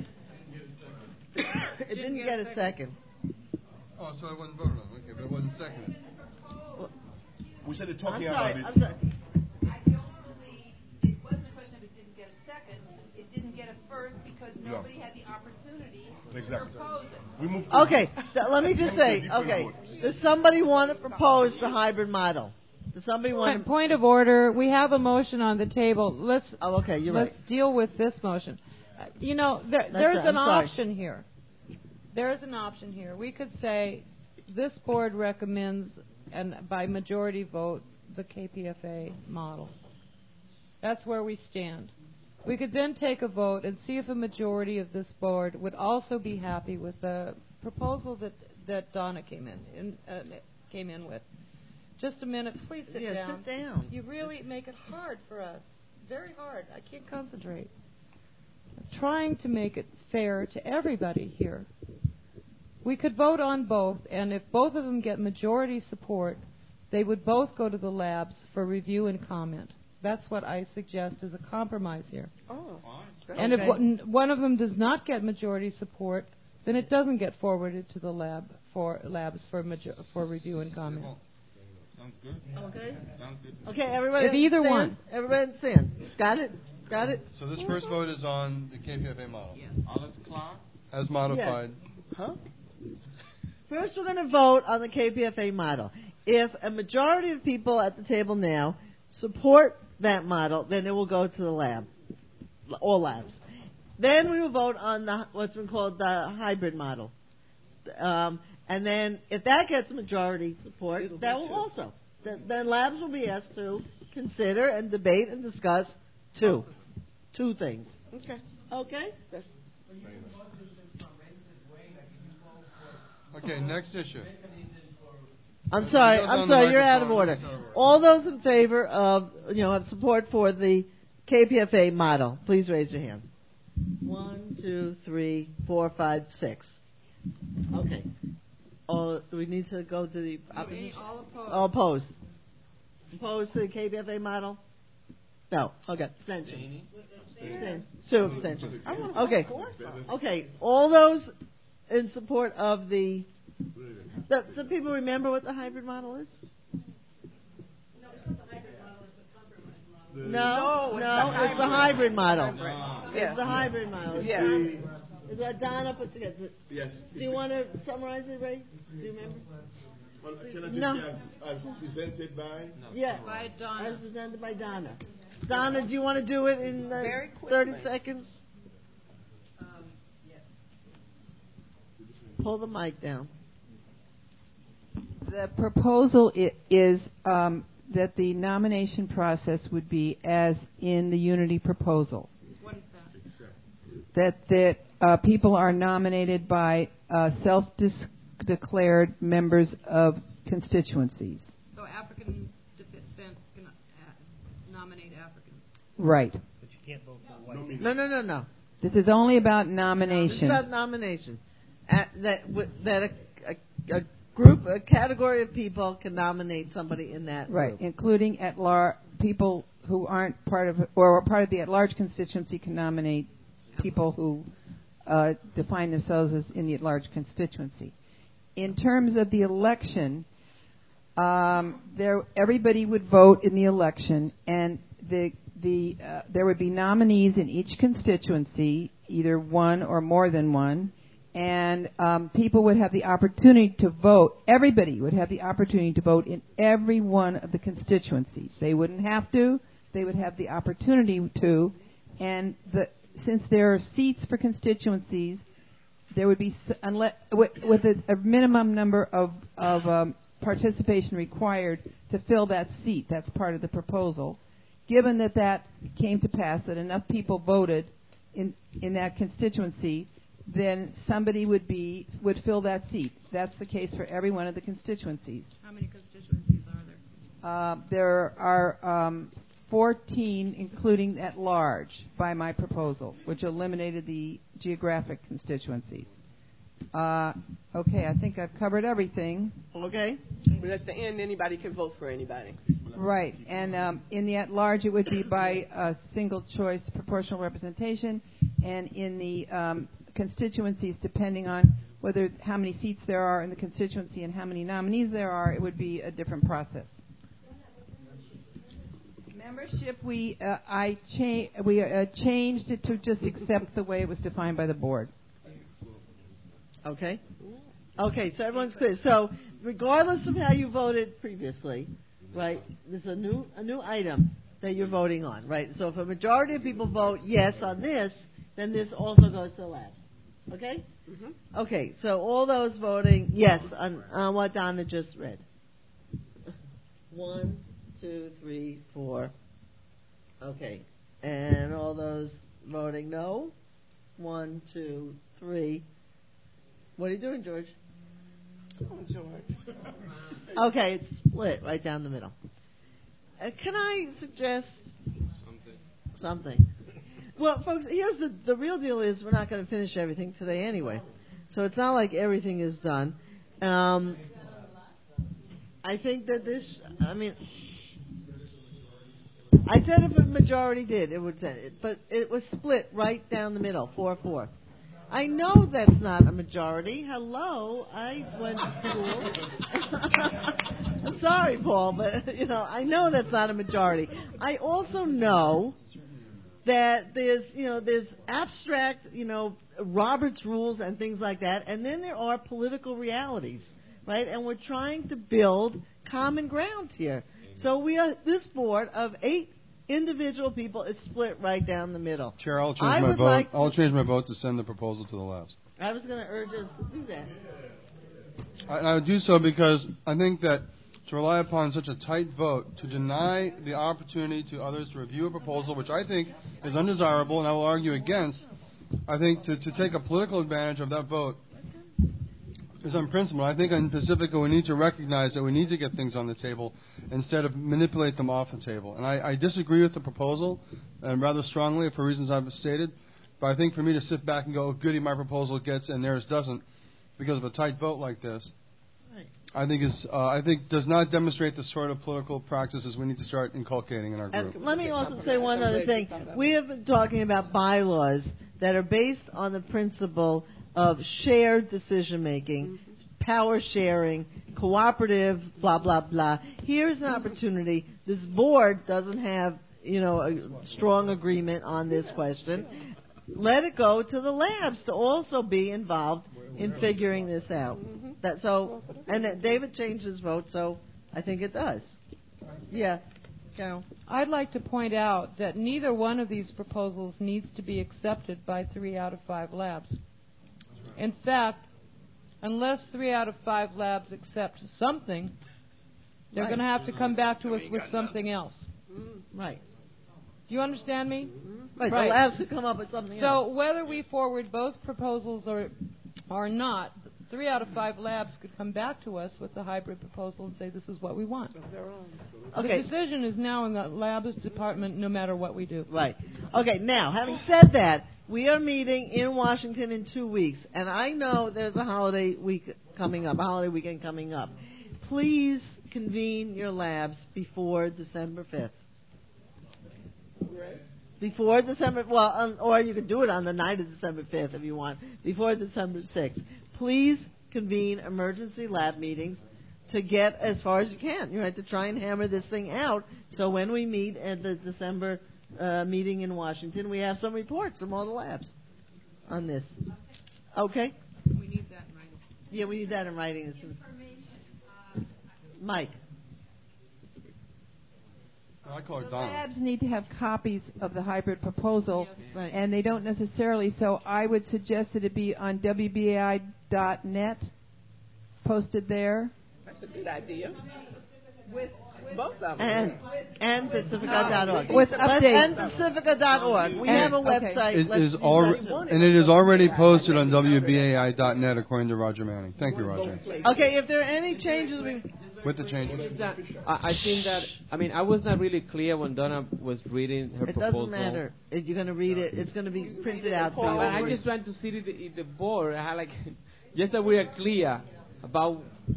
It didn't get a second. Oh, so it wasn't voted on. Okay, but it wasn't seconded. We said they're I'm talking sorry. about it. I'm sorry. I don't believe it wasn't a question of it didn't get a second. It didn't get a first because nobody had the opportunity Exactly. to propose it. We moved Okay, th- let me just say, okay, does somebody want to propose the hybrid model? Does somebody want Point, to? point of order. We have a motion on the table. Let's Oh, okay, you're let's right. deal with this motion. Uh, you know, there, That's there's right, an I'm sorry. option here. There's an option here. We could say this board recommends, and by majority vote, the K P F A model. That's where we stand. We could then take a vote and see if a majority of this board would also be happy with the proposal that that Donna came in, in uh, came in with. Just a minute, please sit Yeah, down. sit down. You really make it hard for us. Very hard. I can't concentrate. I'm trying to make it fair to everybody here. We could vote on both, and if both of them get majority support, they would both go to the labs for review and comment. That's what I suggest as a compromise here. Oh, And Okay. if one, one of them does not get majority support, then it doesn't get forwarded to the lab for labs for major, for review and comment. Sounds good. Okay. Sounds good. Okay, everybody. If either understand? one. Everybody understand? Got it? Got it? So this first vote is on the K P F A model. Alles klar? As modified. Huh? First, we're going to vote on the K P F A model. If a majority of people at the table now support that model, then it will go to the lab, all labs. Then we will vote on the what's been called the hybrid model. Um, and then, if that gets majority support, It'll that be will two. also. Then, then labs will be asked to consider and debate and discuss two, two things. Okay. Okay. That's Okay, next issue. I'm It sorry. goes I'm on the sorry. You're out of microphone. order. It's out of order. All those in favor of, you know, have support for the K P F A model, please raise your hand. One, two, three, four, five, six. Okay. All, do we need to go to the opposition? All opposed. All opposed. Opposed to the K P F A model? No. Okay. Abstention. Abstain. Two abstentions. Okay. Okay. All those in support of the. Do, do people remember what the hybrid model is? No, No, no, it's it's the the hybrid model. Yeah. It's the hybrid model. It's Yeah. Don- Is that Donna put together? Yes. Do you want to summarize it, Ray? Do you remember? Well, can I just No. say as, as presented by? Yeah. By Donna. As presented by Donna. Donna, do you want to do it in uh, Very quickly. thirty seconds? Pull the mic down. The proposal i- is um, that the nomination process would be as in the Unity proposal. What is that? That that uh, people are nominated by uh, self-declared members of constituencies. So African descent can uh, nominate Africans. Right. But you can't vote for white. No, no, no, no. This is only about This is nomination. about nomination. At, that w- that a, a, a group, a category of people can nominate somebody in that Right, group. including at large people who aren't part of or are part of the at-large constituency can nominate people who uh, define themselves as in the at-large constituency. In terms of the election, um, there everybody would vote in the election, and the the uh, there would be nominees in each constituency, either one or more than one. And um, people would have the opportunity to vote. Everybody would have the opportunity to vote in every one of the constituencies. They wouldn't have to. They would have the opportunity to. And the, since there are seats for constituencies, there would be, unless, with, with a, a minimum number of, of um, participation required to fill that seat. That's part of the proposal. Given that that came to pass, that enough people voted in, in that constituency, then somebody would be would fill that seat. That's the case for every one of the constituencies. How many constituencies are there? Uh, there are um, fourteen, including at large, by my proposal, which eliminated the geographic constituencies. Uh, okay, I think I've covered everything. Okay. But at the end, anybody can vote for anybody. Right, and um, in the at-large, it would be by a single-choice proportional representation, and in the um, constituencies, depending on whether how many seats there are in the constituency and how many nominees there are, it would be a different process. Membership, we uh, I cha- we uh, changed it to just accept the way it was defined by the board. Okay. Okay, so everyone's clear. So, regardless of how you voted previously, right, there's a new a new item that you're voting on, right? So, if a majority of people vote yes on this, then this also goes to the labs. Okay? Mm-hmm. Okay, so all those voting yes on, on what Donna just read. One, two, three, four. Okay. And all those voting no? One, two, three. What are you doing, George? Oh, George. Okay, it's split right down the middle. Uh, can I suggest something? Something. Well, folks, here's the the real deal is we're not going to finish everything today anyway. So it's not like everything is done. Um, I think that this, I mean, I said if a majority did, it would send it, but it was split right down the middle, four four. I know that's not a majority. Hello, I went to school. I'm sorry, Paul, but you know I know that's not a majority. I also know that there's you know there's abstract you know Robert's rules and things like that, and then there are political realities, right? And we're trying to build common ground here. So we are this board of eight individual people is split right down the middle. Chair, I'll change I my would vote. like I'll change my vote to send the proposal to the labs. I was going to urge us to do that. I, I would do so because I think that to rely upon such a tight vote to deny the opportunity to others to review a proposal, which I think is undesirable, and I will argue against, I think to, to take a political advantage of that vote is unprincipled. I think in Pacifica we need to recognize that we need to get things on the table instead of manipulate them off the table. And I, I disagree with the proposal, and rather strongly for reasons I've stated. But I think for me to sit back and go, oh, goody, my proposal gets and theirs doesn't, because of a tight vote like this, right. I think is uh, I think does not demonstrate the sort of political practices we need to start inculcating in our group. And let me also say one other thing. We have been talking about bylaws that are based on the principle of shared decision making, mm-hmm. power sharing, cooperative, blah blah blah. Here's an opportunity. This board doesn't have, you know, a strong agreement on this question. Let it go to the labs to also be involved in figuring this out. Mm-hmm. That so, and that David changed his vote, so I think it does. Yeah, Carol. I'd like to point out that neither one of these proposals needs to be accepted by three out of five labs. In fact, unless three out of five labs accept something, they're right. going to have to come back to us with something else. Mm, right. Do you understand me? Mm-hmm. Right. right. The labs could come up with something so else. So whether we forward both proposals or or not, three out of five labs could come back to us with a hybrid proposal and say this is what we want. Okay. The decision is now in the labs department no matter what we do. Right. Okay, now, having said that, we are meeting in Washington in two weeks, and I know there's a holiday week coming up, a holiday weekend coming up. Please convene your labs before December fifth. Before December, well, um, or you could do it on the night of December fifth if you want, before December sixth. Please convene emergency lab meetings to get as far as you can. You have to try and hammer this thing out so when we meet at the December uh, meeting in Washington, we have some reports from all the labs on this. Okay? We need that in writing. Yeah, we need that in writing. As soon as Mike. I call it the Donald. Labs need to have copies of the hybrid proposal, yeah, right. and they don't necessarily. So I would suggest that it be on W B A I dot net, posted there. That's a good idea. With, with both of them. And, and Pacifica dot org. With updates. And Pacifica dot org. We and, have a okay. website. It Let's is alre- and it is already posted on W B A I dot net according to Roger Manning. Thank you, Roger. Okay, if there are any changes, we... With the changes. That, I, I think that, I mean, I was not really clear when Donna was reading her it proposal. It doesn't matter. If you're going to read it, it's going to be printed out for you. But I just trying to see if the, if the board, I had like, just that we are clear about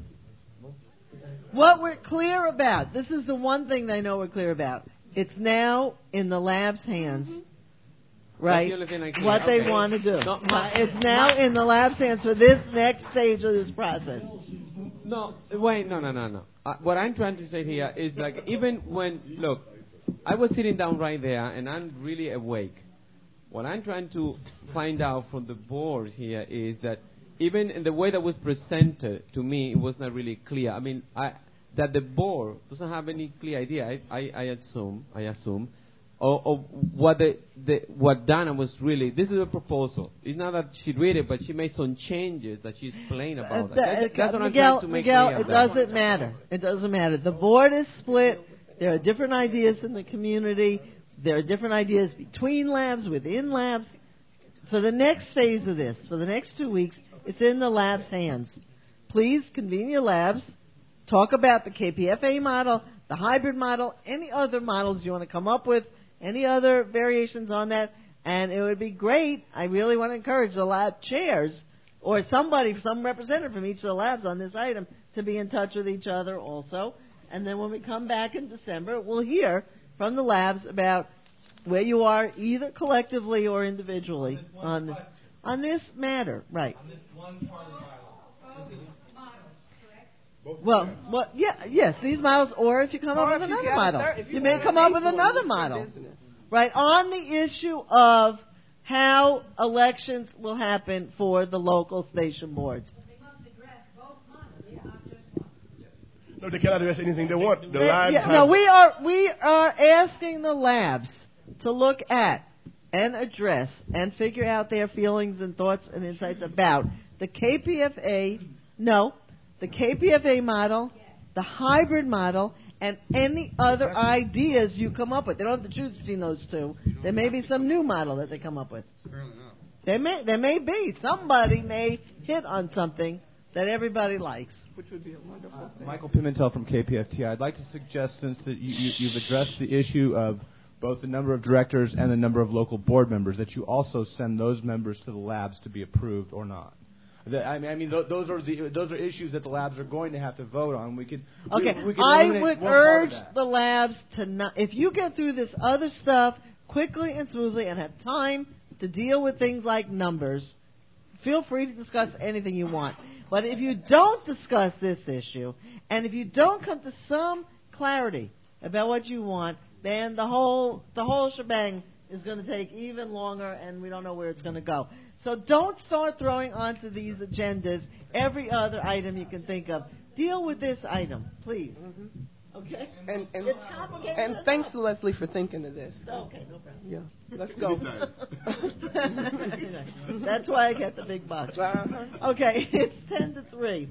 what we're clear about. This is the one thing they know we're clear about. It's now in the lab's hands, right? That's the only thing I can- What they okay. want to do. No, my- it's now my- in the lab's hands for this next stage of this process. No, wait, no, no, no, no. Uh, what I'm trying to say here is like, even when, look, I was sitting down right there and I'm really awake. What I'm trying to find out from the board here is that even in the way that was presented to me, it was not really clear. I mean, I, that the board doesn't have any clear idea. I, I, I assume, I assume, or, or what the, the what Donna was really. This is a proposal. It's not that she read it, but she made some changes that she explained about. Uh, that. That's, that's what I'm Miguel, trying to make Miguel, clear. it doesn't matter. It doesn't matter. The board is split. There are different ideas in the community. There are different ideas between labs, within labs. For the next phase of this, for the next two weeks, it's in the lab's hands. Please convene your labs. Talk about the K P F A model, the hybrid model, any other models you want to come up with, any other variations on that. And it would be great. I really want to encourage the lab chairs or somebody, some representative from each of the labs on this item to be in touch with each other also. And then when we come back in December, we'll hear from the labs about where you are, either collectively or individually, on this, on this matter. Right. Well, well, yeah, yes, these models, or if you come Or up with if you another get a model, third- if you you may want come an up with eighth one, another it's your model, business. right? On the issue of how elections will happen for the local station boards. No, they cannot address anything they want. The They- labs yeah, have, no, we are we are asking the labs to look at and address and figure out their feelings and thoughts and insights about the K P F A. No, the K P F A model, the hybrid model, and any other ideas you come up with. They don't have to choose between those two. There may be some new model that they come up with. There may there may be somebody may hit on something that everybody likes. Which would be a wonderful thing. Michael Pimentel from K P F T. I'd like to suggest, since that you, you, you've addressed the issue of both the number of directors and the number of local board members, that you also send those members to the labs to be approved or not. That, I mean, I mean, th- those are the those are issues that the labs are going to have to vote on. We could. Okay, we, we could I eliminate would one part urge of that. the labs to not. If you get through this other stuff quickly and smoothly and have time to deal with things like numbers, feel free to discuss anything you want. But if you don't discuss this issue, and if you don't come to some clarity about what you want, then the whole the whole shebang is going to take even longer, and we don't know where it's going to go. So don't start throwing onto these agendas every other item you can think of. Deal with this item, please. Mm-hmm. Okay? And and, It's complicated and thanks to Leslie for thinking of this. Okay, no problem. Yeah, let's go. That's why I get the big bucks. Uh-huh. Okay, it's ten to three.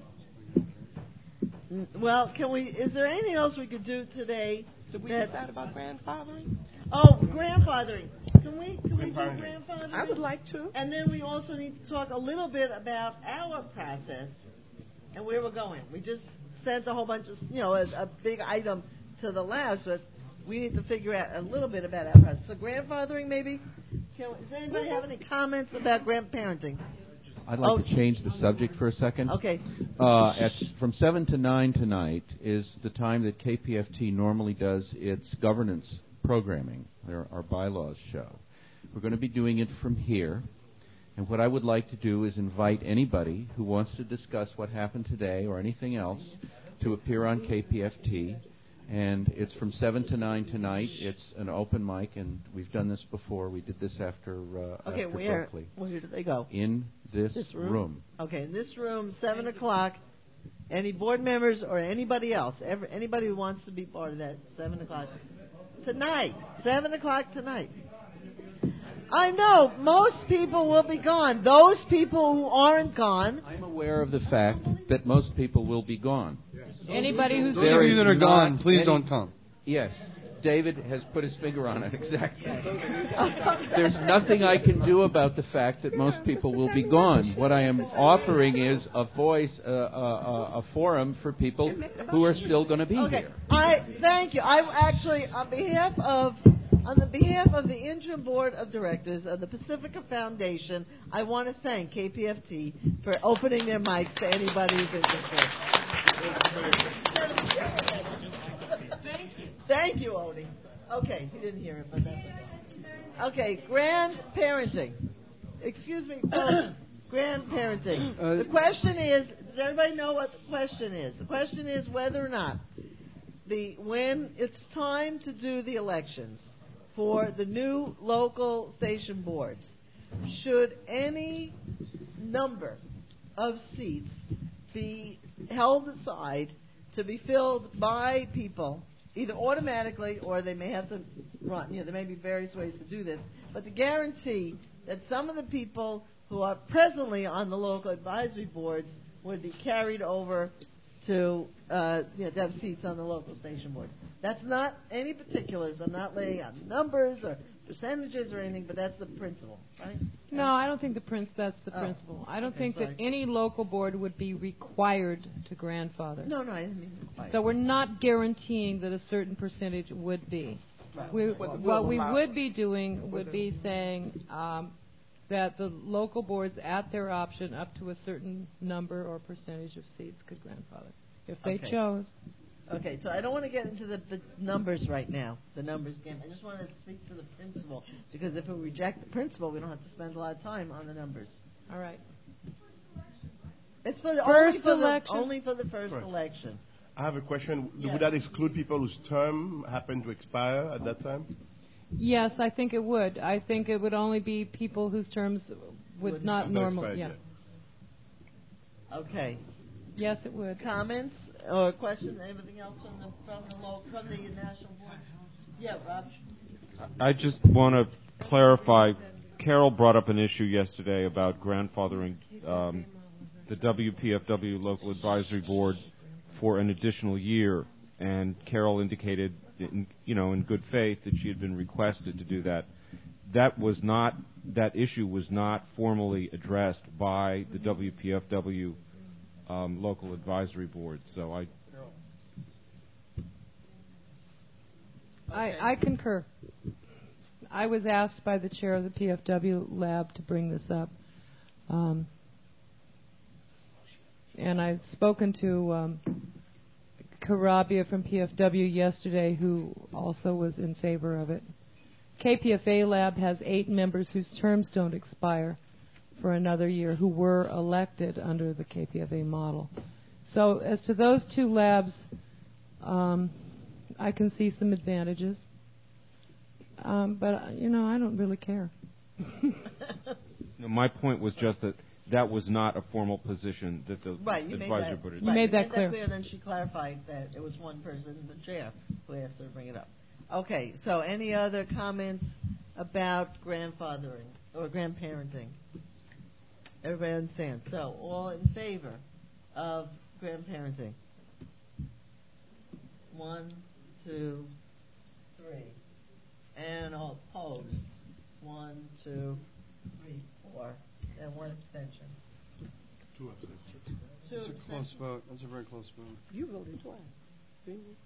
Well, can we? Is there anything else we could do today? Did we that- decide about grandfathering? Oh, grandfathering. Can we? Can we do grandfathering? I would like to. And then we also need to talk a little bit about our process and where we're going. We just sent a whole bunch of, you know, a, a big item to the labs, but we need to figure out a little bit about our process. So grandfathering, maybe. Can, does anybody have any comments about grandparenting? I'd like Oh. to change the subject for a second. Okay. Uh, at, from seven to nine tonight is the time that K P F T normally does its governance programming, their, our bylaws show. We're going to be doing it from here. And what I would like to do is invite anybody who wants to discuss what happened today or anything else to appear on K P F T. And it's from seven to nine tonight. It's an open mic, and we've done this before. We did this after, uh, Okay, after where, Berkeley. where did they go? In this, This room? room. Okay, in this room, seven o'clock. Any board members or anybody else, ever, anybody who wants to be part of that, seven o'clock tonight. Seven o'clock tonight. I know most people will be gone. Those people who aren't gone. I'm aware of the fact that most people will be gone. Anybody who's Those of you that are gone, please don't come. Yes. David has put his finger on it, exactly. There's nothing I can do about the fact that most people will be gone. What I am offering is a voice, uh, a, a forum for people who are still going to be Okay, here. I thank you. I actually, on behalf of On the behalf of the interim board of directors of the Pacifica Foundation, I want to thank K P F T for opening their mics to anybody who's interested. Thank you. Thank you, Odie. Okay, he didn't hear it, but that's okay. Okay, grandparenting. Excuse me, folks. Grandparenting. Uh, the question is, does everybody know what the question is? The question is whether or not the when it's time to do the elections for the new local station boards, should any number of seats be held aside to be filled by people, either automatically or they may have to run. You know, there may be various ways to do this, but to guarantee that some of the people who are presently on the local advisory boards would be carried over to, uh, you know, to have seats on the local station board. That's not any particulars. I'm not laying out numbers or percentages or anything, but that's the principle, right? No, I don't think the prince. That's the Oh, principle. I don't okay, think sorry. that any local board would be required to grandfather. No, no, I didn't mean required. So we're not guaranteeing that a certain percentage would be. Right. We, What the what will we allow. would be doing would be saying um, that the local boards, at their option, up to a certain number or percentage of seats, could grandfather if they Okay. chose. Okay, so I don't want to get into the, the numbers right now, the numbers game. I just want to speak to the principle, because if we reject the principle, we don't have to spend a lot of time on the numbers. All right. It's for the, First only, for the election? only for the first Right. election. I have a question. Yes. Would that exclude people whose term happened to expire at that time? Yes, I think it would. I think it would only be people whose terms would Would not Have normal. expired Yeah. yet. Okay. Yes, it would. Comments or questions? Anything else from the from the local, from the national board? Yeah, Rob. I just want to clarify. Carol brought up an issue yesterday about grandfathering um, the W P F W Local Advisory Board for an additional year, and Carol indicated, in, you know, in good faith, that she had been requested to do that. That was not that issue was not formally addressed by the W P F W um, Local Advisory Board. So I. I, I concur. I was asked by the chair of the P F W lab to bring this up. Um, and I've spoken to um, Karabia from P F W yesterday, who also was in favor of it. K P F A lab has eight members whose terms don't expire for another year, who were elected under the K P F A model. So as to those two labs, um, I can see some advantages. Um, but, uh, you know, I don't really care. No, my point was just that that was not a formal position that the Right, you made advisory that, board had. You right, made that you clear. Made that clear. Then she clarified that it was one person, the chair, who asked her to bring it up. Okay, so any other comments about grandfathering or grandparenting? Everybody understands. So, all in favor of grandparenting? One, two, three. And all opposed? One, two, three, four. And one abstention. Two abstentions. Two That's a close abstentions. vote. That's a very close vote. You voted twice, didn't you?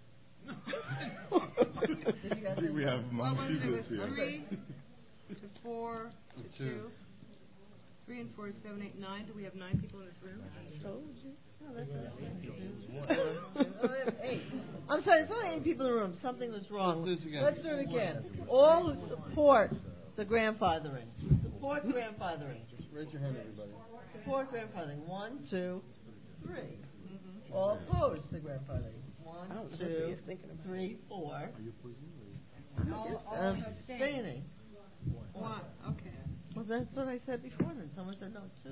Did you guys I think we have What was Mount it? It was Hebrews here. three to four to Two. two. Three and four is seven, eight, nine. Do we have nine people in this room? Told you. No, that's it. Oh, we have eight. I'm sorry, it's only eight people in the room. Something was wrong. Let's do it again. Let's do it again. All who support the grandfathering. Support grandfathering. Just raise your hand, everybody. Support grandfathering. One, two, three. All opposed to grandfathering. One, I don't know what two, you're thinking about. three, four. Are you opposing? All, all Um, abstain. abstaining. One. Okay. Well, that's what I said before. Then someone said no, two.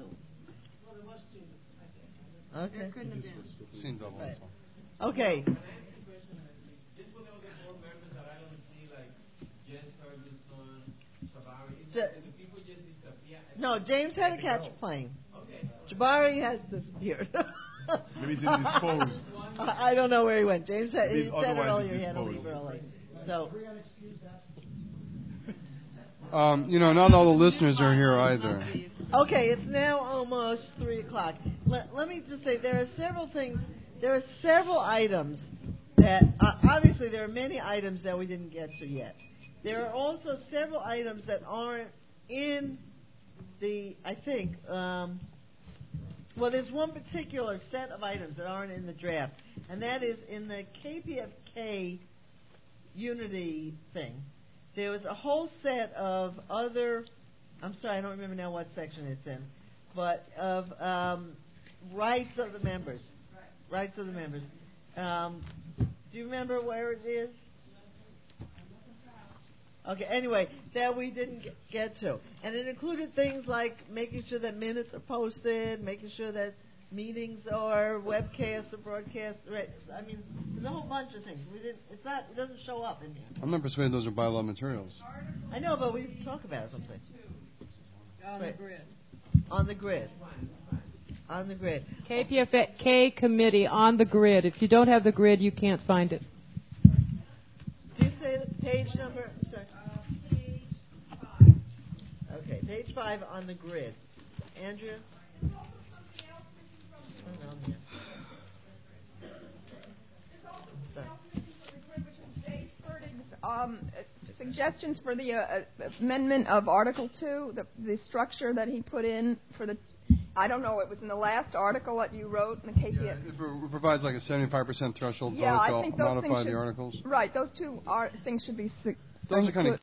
Okay. There couldn't have been. Seen double. Right. That's all. Okay. Ja- no, James had to catch a plane. Jabari has disappeared. Maybe he's indisposed. I I don't know where he went. James had, he He's said otherwise earlier he had to leave indisposed. early. So, Um, you know, not all the listeners are here either. okay, it's now almost three o'clock. Let, let me just say there are several things. There are several items that uh, obviously there are many items that we didn't get to yet. There are also several items that aren't in the, I think, um, well, there's one particular set of items that aren't in the draft, and that is in the K P F K Unity thing. There was a whole set of other, I'm sorry, I don't remember now what section it's in, but of um, rights of the members. Right. Rights of the members. Um, do you remember where it is? Okay, anyway, that we didn't get to. And it included things like making sure that minutes are posted, making sure that meetings are webcast or broadcast. Right. I mean, there's a whole bunch of things. We didn't. It's not. It doesn't show up in here. I'm not persuaded those are bylaw materials. I know, but we didn't talk about it. Something. On right. the grid. On the grid. On the grid. K P F K committee on the grid. If you don't have the grid, you can't find it. Do you say the page number? I'm sorry. Uh, page five. Okay, page five on the grid. Andrea? Um, suggestions for the uh, amendment of Article two, the, the structure that he put in for the, I don't know, it was in the last article that you wrote in the K P F. Yeah, it pro- provides like a seventy-five percent threshold yeah, vote I to think those modify things the should, articles. Right, those two are, things should be. Sig- Those are kind of